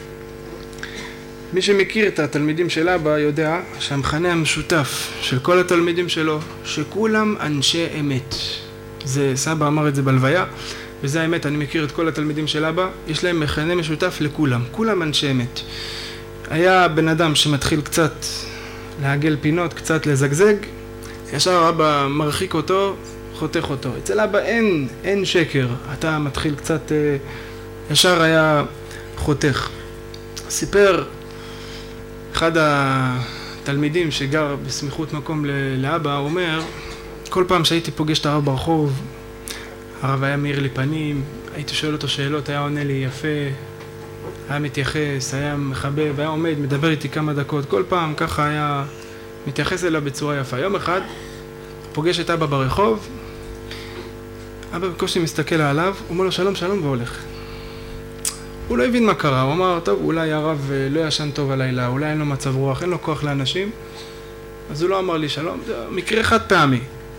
מי שמכיר את התלמידים של אבא יודע שהמכנה המשותף של כל התלמידים שלו, שכולם אנשי אמת. זה, סבא אמר את זה בלוויה, וזה האמת, אני מכיר את כל התלמידים של אבא, יש להם מכנה משותף לכולם, כולם אנשי אמת. היה בן אדם שמתחיל קצת לעגל פינות, קצת לזגזג, ישר אבא מרחיק אותו, חותך אותו. אצל אבא אין שקר, אתה מתחיל קצת, ישר היה חותך. סיפר אחד התלמידים שגר בסמיכות מקום לאבא, הוא אומר, כל פעם שהייתי פוגש את הרב ברחוב, הרב היה מאיר לי פנים, הייתי שואל אותו שאלות, היה עונה לי יפה, היה מתייחס, היה מחבב, היה עומד, מדבר איתי כמה דקות, כל פעם ככה היה מתייחס אליו בצורה יפה. יום אחד פוגש את אבא ברחוב, אבא בקושי מסתכל עליו, הוא אומר לו שלום שלום והולך. הוא לא הבין מה קרה, הוא אמר, טוב, אולי הרב לא ישן טוב הלילה, אולי אין לו מצב רוח, אין לו כוח לאנשים, אז הוא לא אמר לי שלום, זה מקרה חד פעמי.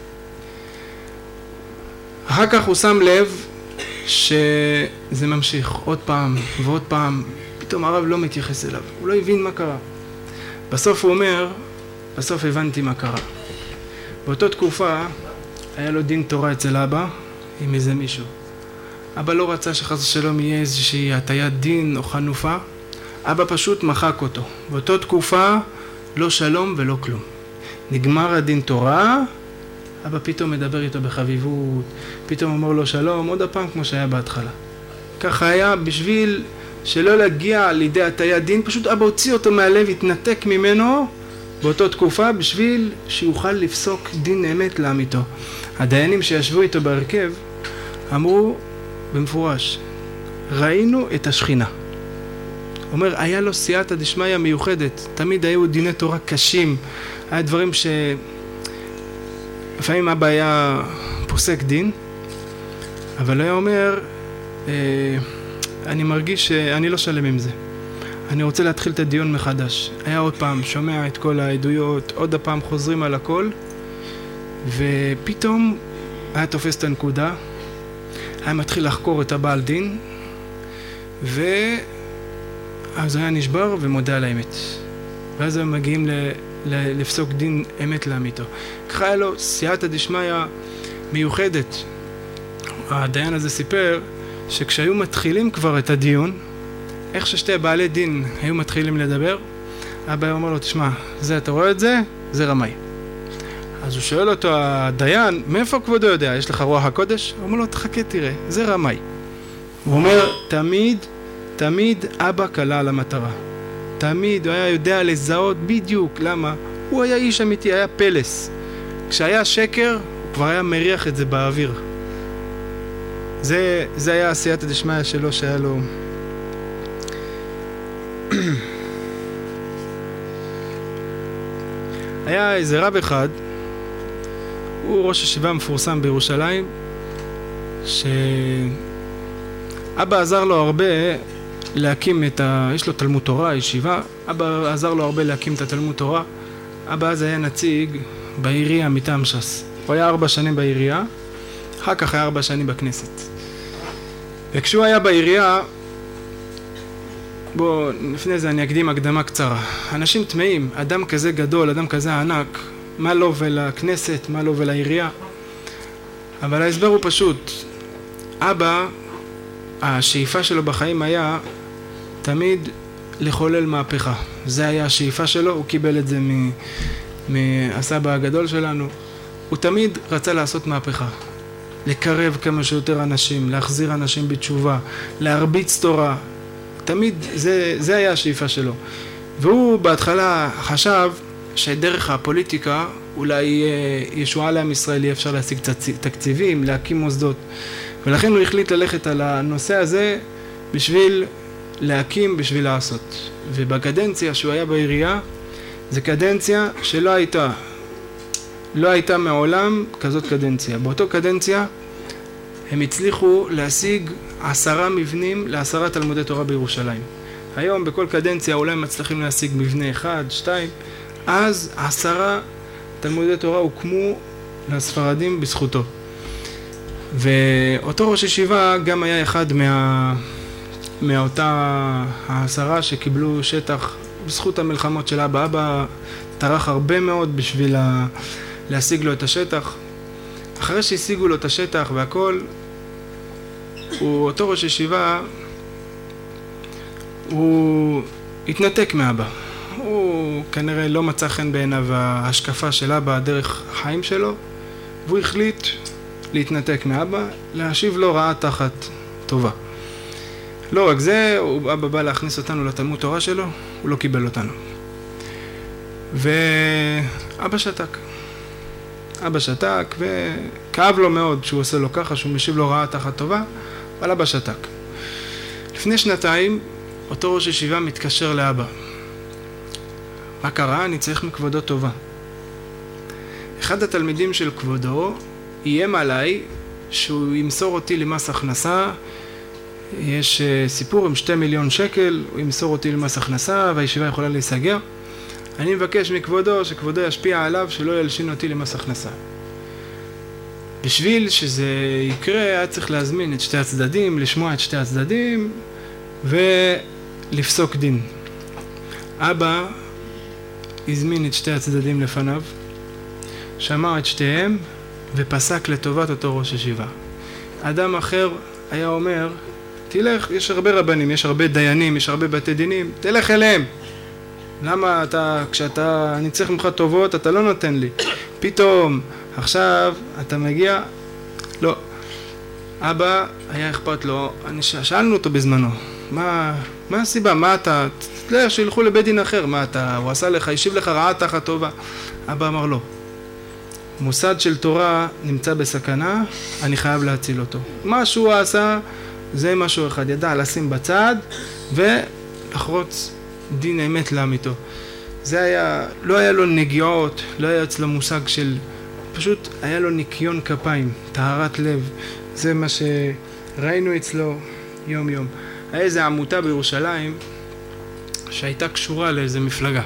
אחר כך הוא שם לב שזה ממשיך עוד פעם ועוד פעם, פתאום הרב לא מתייחס אליו, הוא לא הבין מה קרה. בסוף הוא אומר, בסוף הבנתי מה קרה. באותה תקופה היה לו דין תורה אצל אבא עם איזה מישהו. אבא לא רצה שחס ושלום יהיה איזושהי הטיית דין או חנופה, אבא פשוט מחק אותו. באותה תקופה לא שלום ולא כלום. נגמר הדין תורה, אבא פתאום מדבר איתו בחביבות, פתאום אומר לו שלום, עוד הפעם כמו שהיה בהתחלה. ככה היה בשביל שלא להגיע לידי הטיית דין, פשוט אבא הוציא אותו מהלב, התנתק ממנו באותו תקופה בשביל שיוכל לפסוק דין אמת לאמיתו. הדיינים שישבו איתו בהרכב אמרו במפורש, ראינו את השכינה. אומר, היה לו סייעתא דשמיא מיוחדת, תמיד היו דיני תורה קשים, היה דברים לפעמים אבא היה פוסק דין, אבל היה אומר, אני מרגיש שאני לא שלם עם זה, אני רוצה להתחיל את הדיון מחדש. היה עוד פעם שומע את כל העדויות, עוד הפעם חוזרים על הכל, ופתאום היה תופס את הנקודה, היה מתחיל לחקור את הבעל דין, אז היה נשבר ומודה על האמת. ואז הם מגיעים לפסוק דין אמת לאמיתו. ככה היה לו סייעתא דשמיא מיוחדת. הדיין הזה סיפר שכשהיו מתחילים כבר את הדיון, איך ששתי בעלי דין היו מתחילים לדבר, אבא אומר לו, תשמע, זה, אתה רואה את זה? זה רמאי. אז הוא שואל אותו, הדיין, מאיפה כבודו יודע? יש לך רוח הקודש? הוא אומר לו, תחכה תראה, זה רמאי. הוא אומר, תמיד אבא קלה על המטרה. תמיד הוא היה יודע לזהות בדיוק. למה? הוא היה איש אמיתי, היה פלס. כשהיה שקר, הוא כבר היה מריח את זה באוויר. זה היה הסייעתא דשמיא שלו שהיה לו. היה איזה רב אחד, הוא ראש ישיבה מפורסם בירושלים, שאבא עזר לו הרבה להקים יש לו תלמוד תורה, ישיבה, אבא עזר לו הרבה להקים את התלמוד תורה. אבא אז היה נציג בעירייה מטעם ש"ס. הוא היה 4 שנים בעירייה, אחר כך היה 4 שנים בכנסת. וכשהוא היה בעירייה, לפני זה אני אקדים הקדמה קצרה. אנשים טמאים, אדם כזה גדול, אדם כזה ענק, מה לו ולכנסת, מה לו ולעירייה? אבל ההסבר הוא פשוט. אבא, השאיפה שלו בחיים היה תמיד לחולל מהפכה. זה היה השאיפה שלו, הוא קיבל את זה מהסבא הגדול שלנו. הוא תמיד רצה לעשות מהפכה. לקרב כמה שיותר אנשים, להחזיר אנשים בתשובה, להרביץ תורה. תמיד זה היה השאיפה שלו. והוא בהתחלה חשב שדרך הפוליטיקה אולי ישועה לעם ישראל, יהיה אפשר להשיג תקציבים, להקים מוסדות. ולכן הוא החליט ללכת על הנושא הזה בשביל להקים, בשביל לעשות. ובקדנציה שהוא היה בעירייה, זו קדנציה שלא הייתה מעולם כזאת קדנציה. באותו קדנציה הם הצליחו להשיג 10 מבנים ל10 תלמודי תורה בירושלים. היום בכל קדנציה אולי מצליחים להשיג מבנה 1, 2, אז 10 תלמודי תורה הוקמו לספרדים בזכותו. ואותו ראש ישיבה גם היה אחד מאותה 10 שקיבלו שטח בזכות המלחמות של אבא. אבא טרח הרבה מאוד בשביל להשיג לו את השטח. אחרי שהשיגו לו את השטח והכל, אותו ראש ישיבה, הוא התנתק מאבא. הוא כנראה לא מצא חן בעיניו ההשקפה של אבא, דרך החיים שלו, והוא החליט להתנתק מאבא, להשיב לו רעה תחת טובה. לא רק זה, אבא בא להכניס אותנו לתלמוד תורה שלו, הוא לא קיבל אותנו. ואבא שתק. אבא שתק, וכאב לו מאוד שהוא עושה לו ככה, שהוא משיב לו רעה תחת טובה, אבל אבא שתק. לפני 2 אותו ראש ישיבה מתקשר לאבא. מה קרה? אני צריך מכבודו טובה. אחד התלמידים של כבודו איים עליי שהוא ימסור אותי למס הכנסה. יש סיפור עם 2 מיליון שקל, הוא ימסור אותי למס הכנסה והישיבה יכולה להיסגר. אני מבקש מכבודו שכבודו ישפיע עליו שלא ילשין אותי למס הכנסה. בשביל שזה יקרה היה צריך להזמין את שתי הצדדים, לשמוע את שתי הצדדים ולפסוק דין. אבא הזמין את שתי הצדדים לפניו, שמע את שתיהם ופסק לטובת אותו ראש ישיבה. אדם אחר היה אומר, תלך, יש הרבה רבנים, יש הרבה דיינים, יש הרבה בתי דינים, תלך אליהם. למה אני צריך ממך טובות, אתה לא נותן לי. פתאום, עכשיו אתה מגיע, לא. אבא היה אכפת לו, שאלנו אותו בזמנו, מה הסיבה? מה אתה, תלך שילכו לבית דין אחר, מה אתה, הוא עשה לך, השיב לך רעה תחת טובה. אבא אמר לו, מוסד של תורה נמצא בסכנה, אני חייב להציל אותו. מה שהוא עשה זה משהו אחד, ידע לשים בצד ולחרוץ דין אמת לאמיתו. זה היה, לא היה לו נגיעות, לא היה אצלו מושג של, פשוט היה לו ניקיון כפיים, טהרת לב. זה מה שראינו אצלו יום יום. היה איזו עמותה בירושלים שהייתה קשורה לאיזו מפלגה.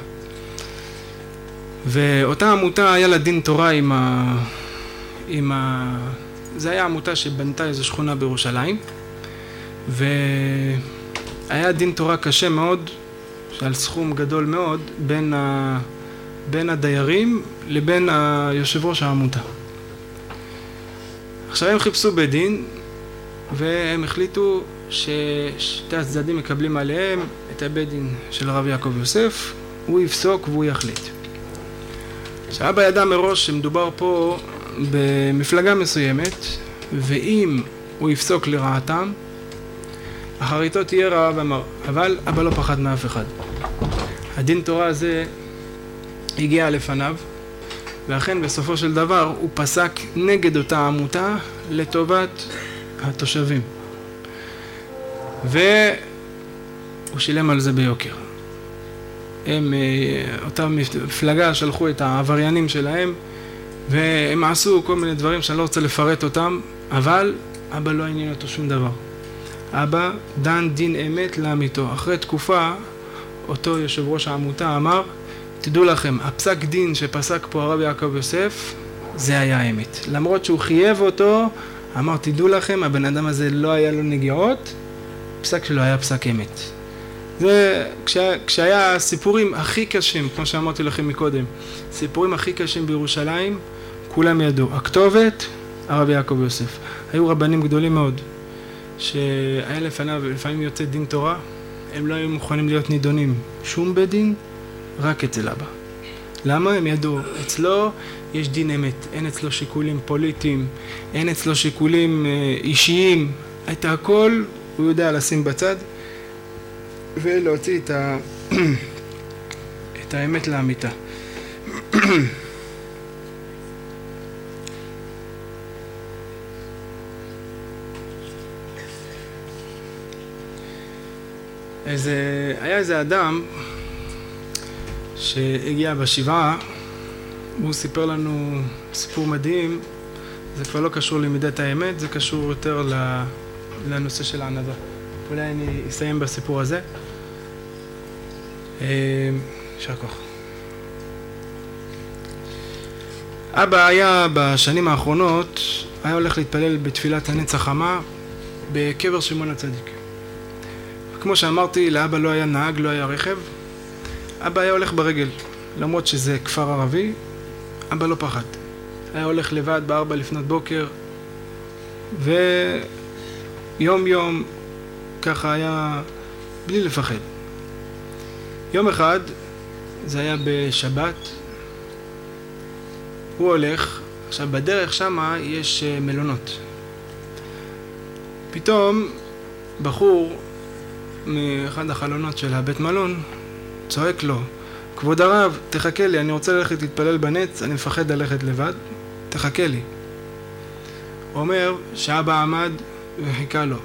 ואותה עמותה היה לה דין תורה זה היה עמותה שבנתה איזו שכונה בירושלים. והיה דין תורה קשה מאוד, על סכום גדול מאוד, בין הדיירים לבין יושב ראש העמותה. עכשיו הם חיפשו בית דין, והם החליטו ששתי הצדדים מקבלים עליהם את הבית דין של הרב יעקב יוסף, הוא יפסוק והוא יחליט. שאבא ידע מראש שמדובר פה במפלגה מסוימת, ואם הוא יפסוק לרעתם, אחריתו תהיה רעה ומר. אבל אבא לא פחד מאף אחד. הדין תורה הזה הגיע לפניו, ואכן בסופו של דבר הוא פסק נגד אותה עמותה לטובת התושבים. והוא שילם על זה ביוקר. אותה מפלגה שלחו את העבריינים שלהם, והם עשו כל מיני דברים שאני לא רוצה לפרט אותם, אבל אבא לא עניין אותו שום דבר. אבא דן דין אמת לאמיתו. אחרי תקופה, אותו יושב ראש העמותה אמר, תדעו לכם, הפסק דין שפסק פה הרב יעקב יוסף, זה היה האמת. למרות שהוא חייב אותו, אמר, תדעו לכם, הבן אדם הזה לא היה לו נגיעות, פסק שלו היה פסק אמת. זה כשהיה סיפורים הכי קשים, כמו שאמרתי לכם מקודם, סיפורים הכי קשים בירושלים, כולם ידעו. הכתובת, הרב יעקב יוסף. היו רבנים גדולים מאוד, שהיה לפניו, לפעמים יוצא דין תורה, הם לא היו מוכנים להיות נידונים. שום בית דין, רק אצל אבא. למה? הם ידעו. אצלו יש דין אמת. אין אצלו שיקולים פוליטיים, אין אצלו שיקולים אישיים. את הכל הוא יודע לשים בצד, ולהוציא את האמת לאמיתה. היה איזה אדם שהגיע בשבעה, הוא סיפר לנו סיפור מדהים, זה כבר לא קשור למידת האמת, זה קשור יותר לנושא של הענווה. אולי אני אסיים בסיפור הזה. יישר כוח. אבא היה בשנים האחרונות, היה הולך להתפלל בתפילת הנץ החמה בקבר שמעון הצדיק. כמו שאמרתי, לאבא לא היה נהג, לא היה רכב. אבא היה הולך ברגל, למרות שזה כפר ערבי, אבא לא פחד. היה הולך לבד ב4 לפנות בוקר, ויום יום ככה היה בלי לפחד. יום אחד, זה היה בשבת, הוא הולך, עכשיו בדרך שמה יש מלונות. פתאום בחור מאחד החלונות של הבית מלון צועק לו, כבוד הרב, תחכה לי, אני רוצה ללכת להתפלל בנץ, אני מפחד ללכת לבד, תחכה לי. הוא אומר שאבא עמד וחיכה לו.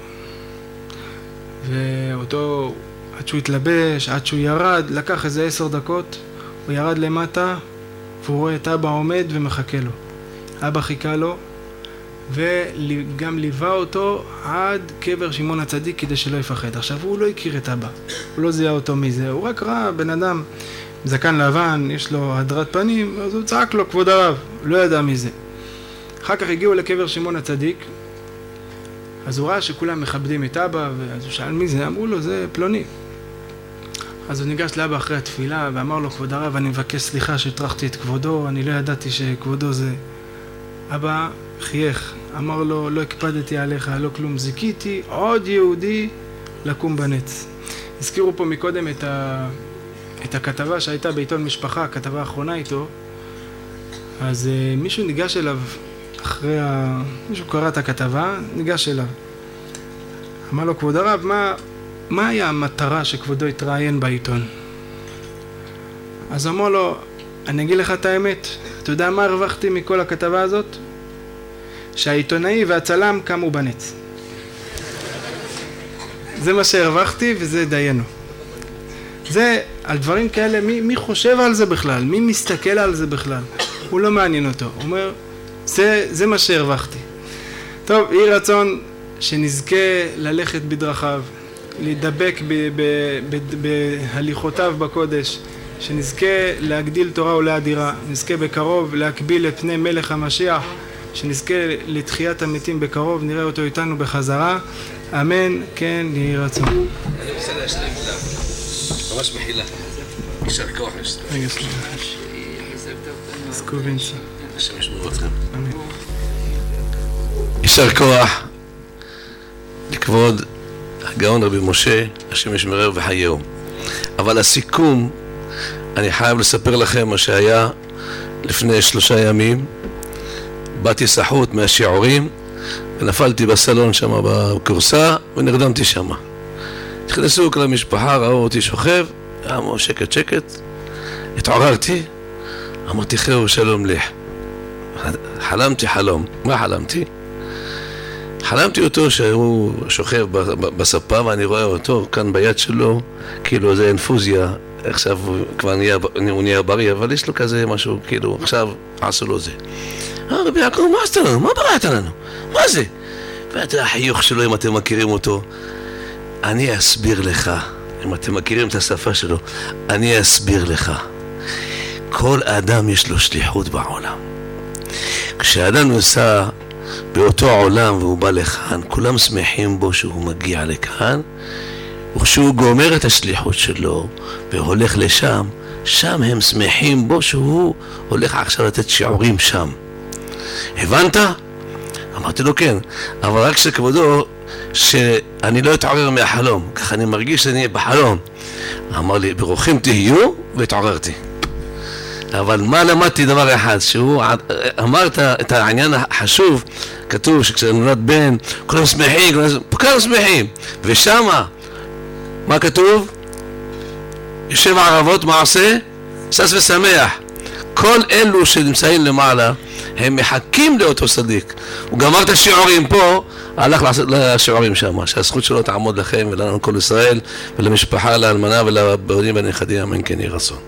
ואותו, עד שהוא התלבש, עד שהוא ירד, לקח איזה 10 דקות, הוא ירד למטה, והוא רואה את אבא עומד ומחכה לו. אבא חיכה לו, וגם ליווה אותו עד קבר שמעון הצדיק כדי שלא יפחד. עכשיו הוא לא הכיר את אבא, הוא לא זיהה אותו מזה, הוא רק ראה בן אדם זקן לבן, יש לו הדרת פנים, אז הוא צעק לו כבוד הרב, לא ידע מזה. אחר כך הגיעו לקבר שמעון הצדיק, אז הוא ראה שכולם מכבדים את אבא, ואז הוא שאל מי זה, אמרו לו זה פלוני. אז הוא ניגש לאבא אחרי התפילה ואמר לו כבוד הרב, אני מבקש סליחה שהטרחתי את כבודו, אני לא ידעתי שכבודו זה. אבא חייך, אמר לו, לא הקפדתי עליך, לא כלום, זיכיתי עוד יהודי לקום בנץ. הזכירו פה מקודם את הכתבה שהייתה בעיתון משפחה, הכתבה האחרונה איתו, אז מישהו ניגש אליו מישהו קרא את הכתבה, ניגש אליו. אמר לו, כבוד הרב, מה היה המטרה שכבודו התראיין בעיתון? אז אמר לו, אני אגיד לך את האמת, אתה יודע מה הרווחתי מכל הכתבה הזאת? שהעיתונאי והצלם קמו בנץ. זה מה שהרווחתי וזה דיינו. זה, על דברים כאלה, מי חושב על זה בכלל? מי מסתכל על זה בכלל? הוא לא מעניין אותו. הוא אומר, זה מה שהרווחתי. טוב, יהי רצון שנזכה ללכת בדרכיו, להידבק בהליכותיו בקודש, שנזכה להגדיל תורה ולהדירה, נזכה בקרוב להקביל את פני מלך המשיח, שנזכה לתחיית המתים בקרוב, נראה אותו איתנו בחזרה. אמן, כן, יהי רצון. אני רוצה להשלים מילה, ממש מחילה. יישר כוח יש. רגע, סליחה. סקובינסה. השם ישמור אתכם. אמן. יישר כוח לכבוד הגאון רבי משה, השם ישמרהו וחייהו. אבל הסיכום, אני חייב לספר לכם מה שהיה לפני 3 ימים. באתי סחוט מהשיעורים ונפלתי בסלון שם בקורסה ונרדמתי שם. נכנסו כל המשפחה, ראו אותי שוכב, אמרו שקט שקט, התעוררתי, אמרתי חייהו שלום לך. חלמתי חלום. מה חלמתי? חלמתי אותו שהוא שוכב בספה ואני רואה אותו כאן ביד שלו, כאילו זה אינפוזיה, עכשיו הוא נהיה בריא, אבל יש לו כזה משהו, כאילו עכשיו עשו לו זה. רבי יעקב, מה עשת לנו? מה בראת לנו? מה זה? ואתה החיוך שלו, אם אתם מכירים אותו, אני אסביר לך, אם אתם מכירים את השפה שלו, אני אסביר לך. כל אדם יש לו שליחות בעולם. כשאדם נוסע באותו עולם והוא בא לכאן, כולם שמחים בו שהוא מגיע לכאן, וכשהוא גומר את השליחות שלו והולך לשם, שם הם שמחים בו שהוא הולך עכשיו לתת שיעורים שם. הבנת? אמרתי לו כן, אבל רק שכבודו שאני לא אתעורר מהחלום, ככה אני מרגיש שאני בחלום. אמר לי, ברוכים תהיו, והתעוררתי. אבל מה למדתי דבר אחד, שהוא אמר את העניין החשוב, כתוב שכשנולד בן, כולם שמחים, כולם שמחים, ושמה, מה כתוב? יושב ערבות מעשה, שש ושמח. כל אלו שנמצאים למעלה, הם מחכים לאותו צדיק. הוא גמר את השיעורים פה, הלך לעשות לשיעורים שם, שהזכות שלו תעמוד לכם ולנו כל ישראל, ולמשפחה, לאלמנה ולבנים והנכדים, אמן כן יהי רצון.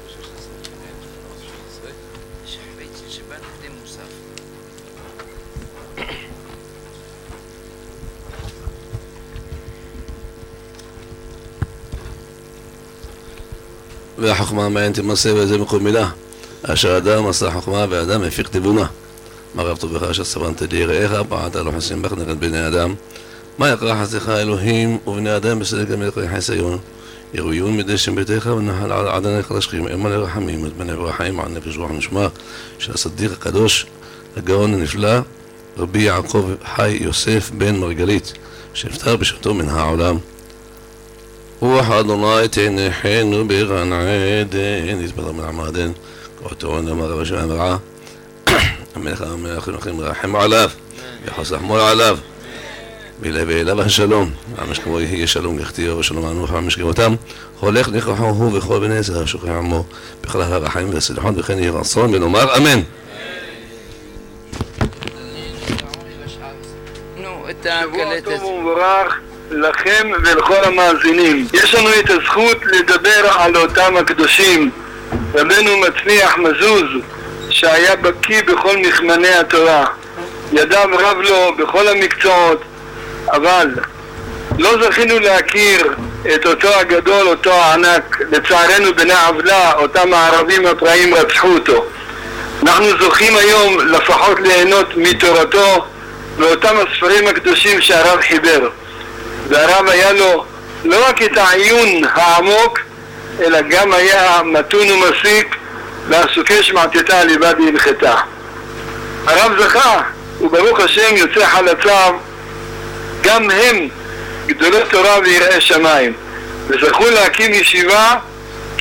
והחוכמה מעין תמסה וזה מקום מילה, אשר אדם עשה חוכמה ואדם הפיק תבונה. מה רב טובך אשר סבנת לי יראיך, פעלת לא חסים בך נגד בני אדם. מה יקרא חסדיך אלוהים ובני אדם בסדק המלכי חסיון, ירויון מדשם ביתך ונחל על עדניך לשכים, אמה לרחמים, את בני ברחיים על נפש רוח נשמה, של הסדיק הקדוש, הגאון הנפלא, רבי יעקב חי יוסף בן מרגלית, שנפטר בשעתו מן העולם. רוח אדוני תנחנו בגן עדן, יתברך מן עמדן, כעתורן אמר רבי שמעון ברעה, המלך המלך הנוכחים רחם עליו, יחסך מול עליו, ואליו השלום, המשכמו יהיה שלום לכתיו ושלום ענוך המשכמותם, הולך נכחו הוא וכל בני עזר שוכח עמו, בכלל הרחמים והסליחות וכן יהי רצון ונאמר אמן. שבוע טוב ומבורך לכם ולכל המאזינים. יש לנו את הזכות לדבר על אותם הקדושים. רבנו מצליח מזוז, שהיה בקיא בכל מכמני התורה, ידיו רב לו בכל המקצועות, אבל לא זכינו להכיר את אותו הגדול, אותו הענק. לצערנו בני עוולה, אותם הערבים הפראים רצחו אותו. אנחנו זוכים היום לפחות ליהנות מתורתו ואותם הספרים הקדושים שהרב חיבר. והרב היה לו לא רק את העיון העמוק, אלא גם היה מתון ומסיק, והסוכה שמעתתה ליבה בהלכתה. הרב זכה, וברוך השם יוצא חלציו, גם הם גדולי תורה ויראי שמיים, וזכו להקים ישיבה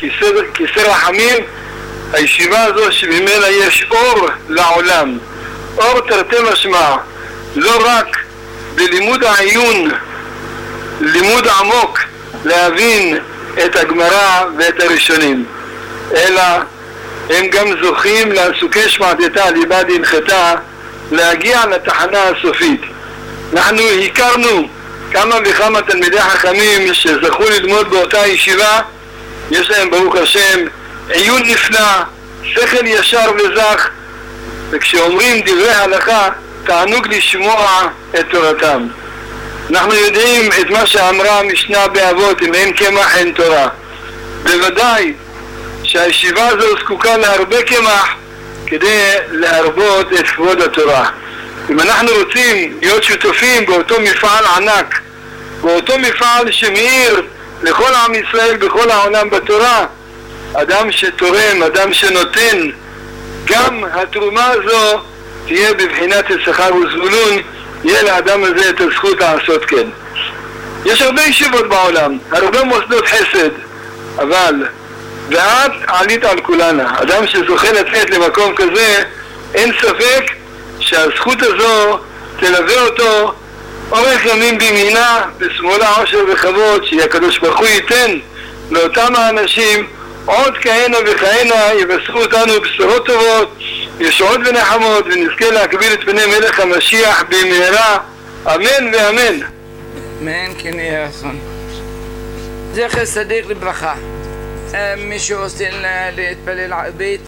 כיסא רחמים, הישיבה הזו שממנה יש אור לעולם, אור תרתי משמע, לא רק בלימוד העיון, לימוד עמוק, להבין את הגמרא ואת הראשונים, אלא הם גם זוכים לעסוקי שמעתתה ליבא דהנחתה, להגיע לתחנה הסופית. אנחנו הכרנו כמה וכמה תלמידי חכמים שזכו ללמוד באותה ישיבה, יש להם ברוך השם עיון נפלא, שכל ישר וזך, וכשאומרים דברי הלכה תענוג לשמוע את תורתם. אנחנו יודעים את מה שאמרה המשנה באבות, אם אין קמח אין תורה. בוודאי שהישיבה הזו זקוקה להרבה קמח כדי להרבות את כבוד התורה. אם אנחנו רוצים להיות שותפים באותו מפעל ענק, באותו מפעל שמאיר לכל עם ישראל בכל העולם בתורה, אדם שתורם, אדם שנותן, גם התרומה הזו תהיה בבחינת יששכר וזבולון, יהיה לאדם הזה את הזכות לעשות כן. יש הרבה ישיבות בעולם, הרבה מוסדות חסד, אבל ואת עלית על כולנה. אדם שזוכה לצאת למקום כזה, אין ספק שהזכות הזו תלווה אותו אורך ימים בימינה, בשמאלה עושר וכבוד, שהקדוש ברוך הוא ייתן לאותם האנשים עוד כהנה וכהנה, יבשרו אותנו בשורות טובות, ישועות ונחמות, ונזכה להקביל את פני מלך המשיח במהרה, אמן ואמן. אמן כן יהיה רצון. זכר צדיק לברכה. מי שעושה להתפלל בית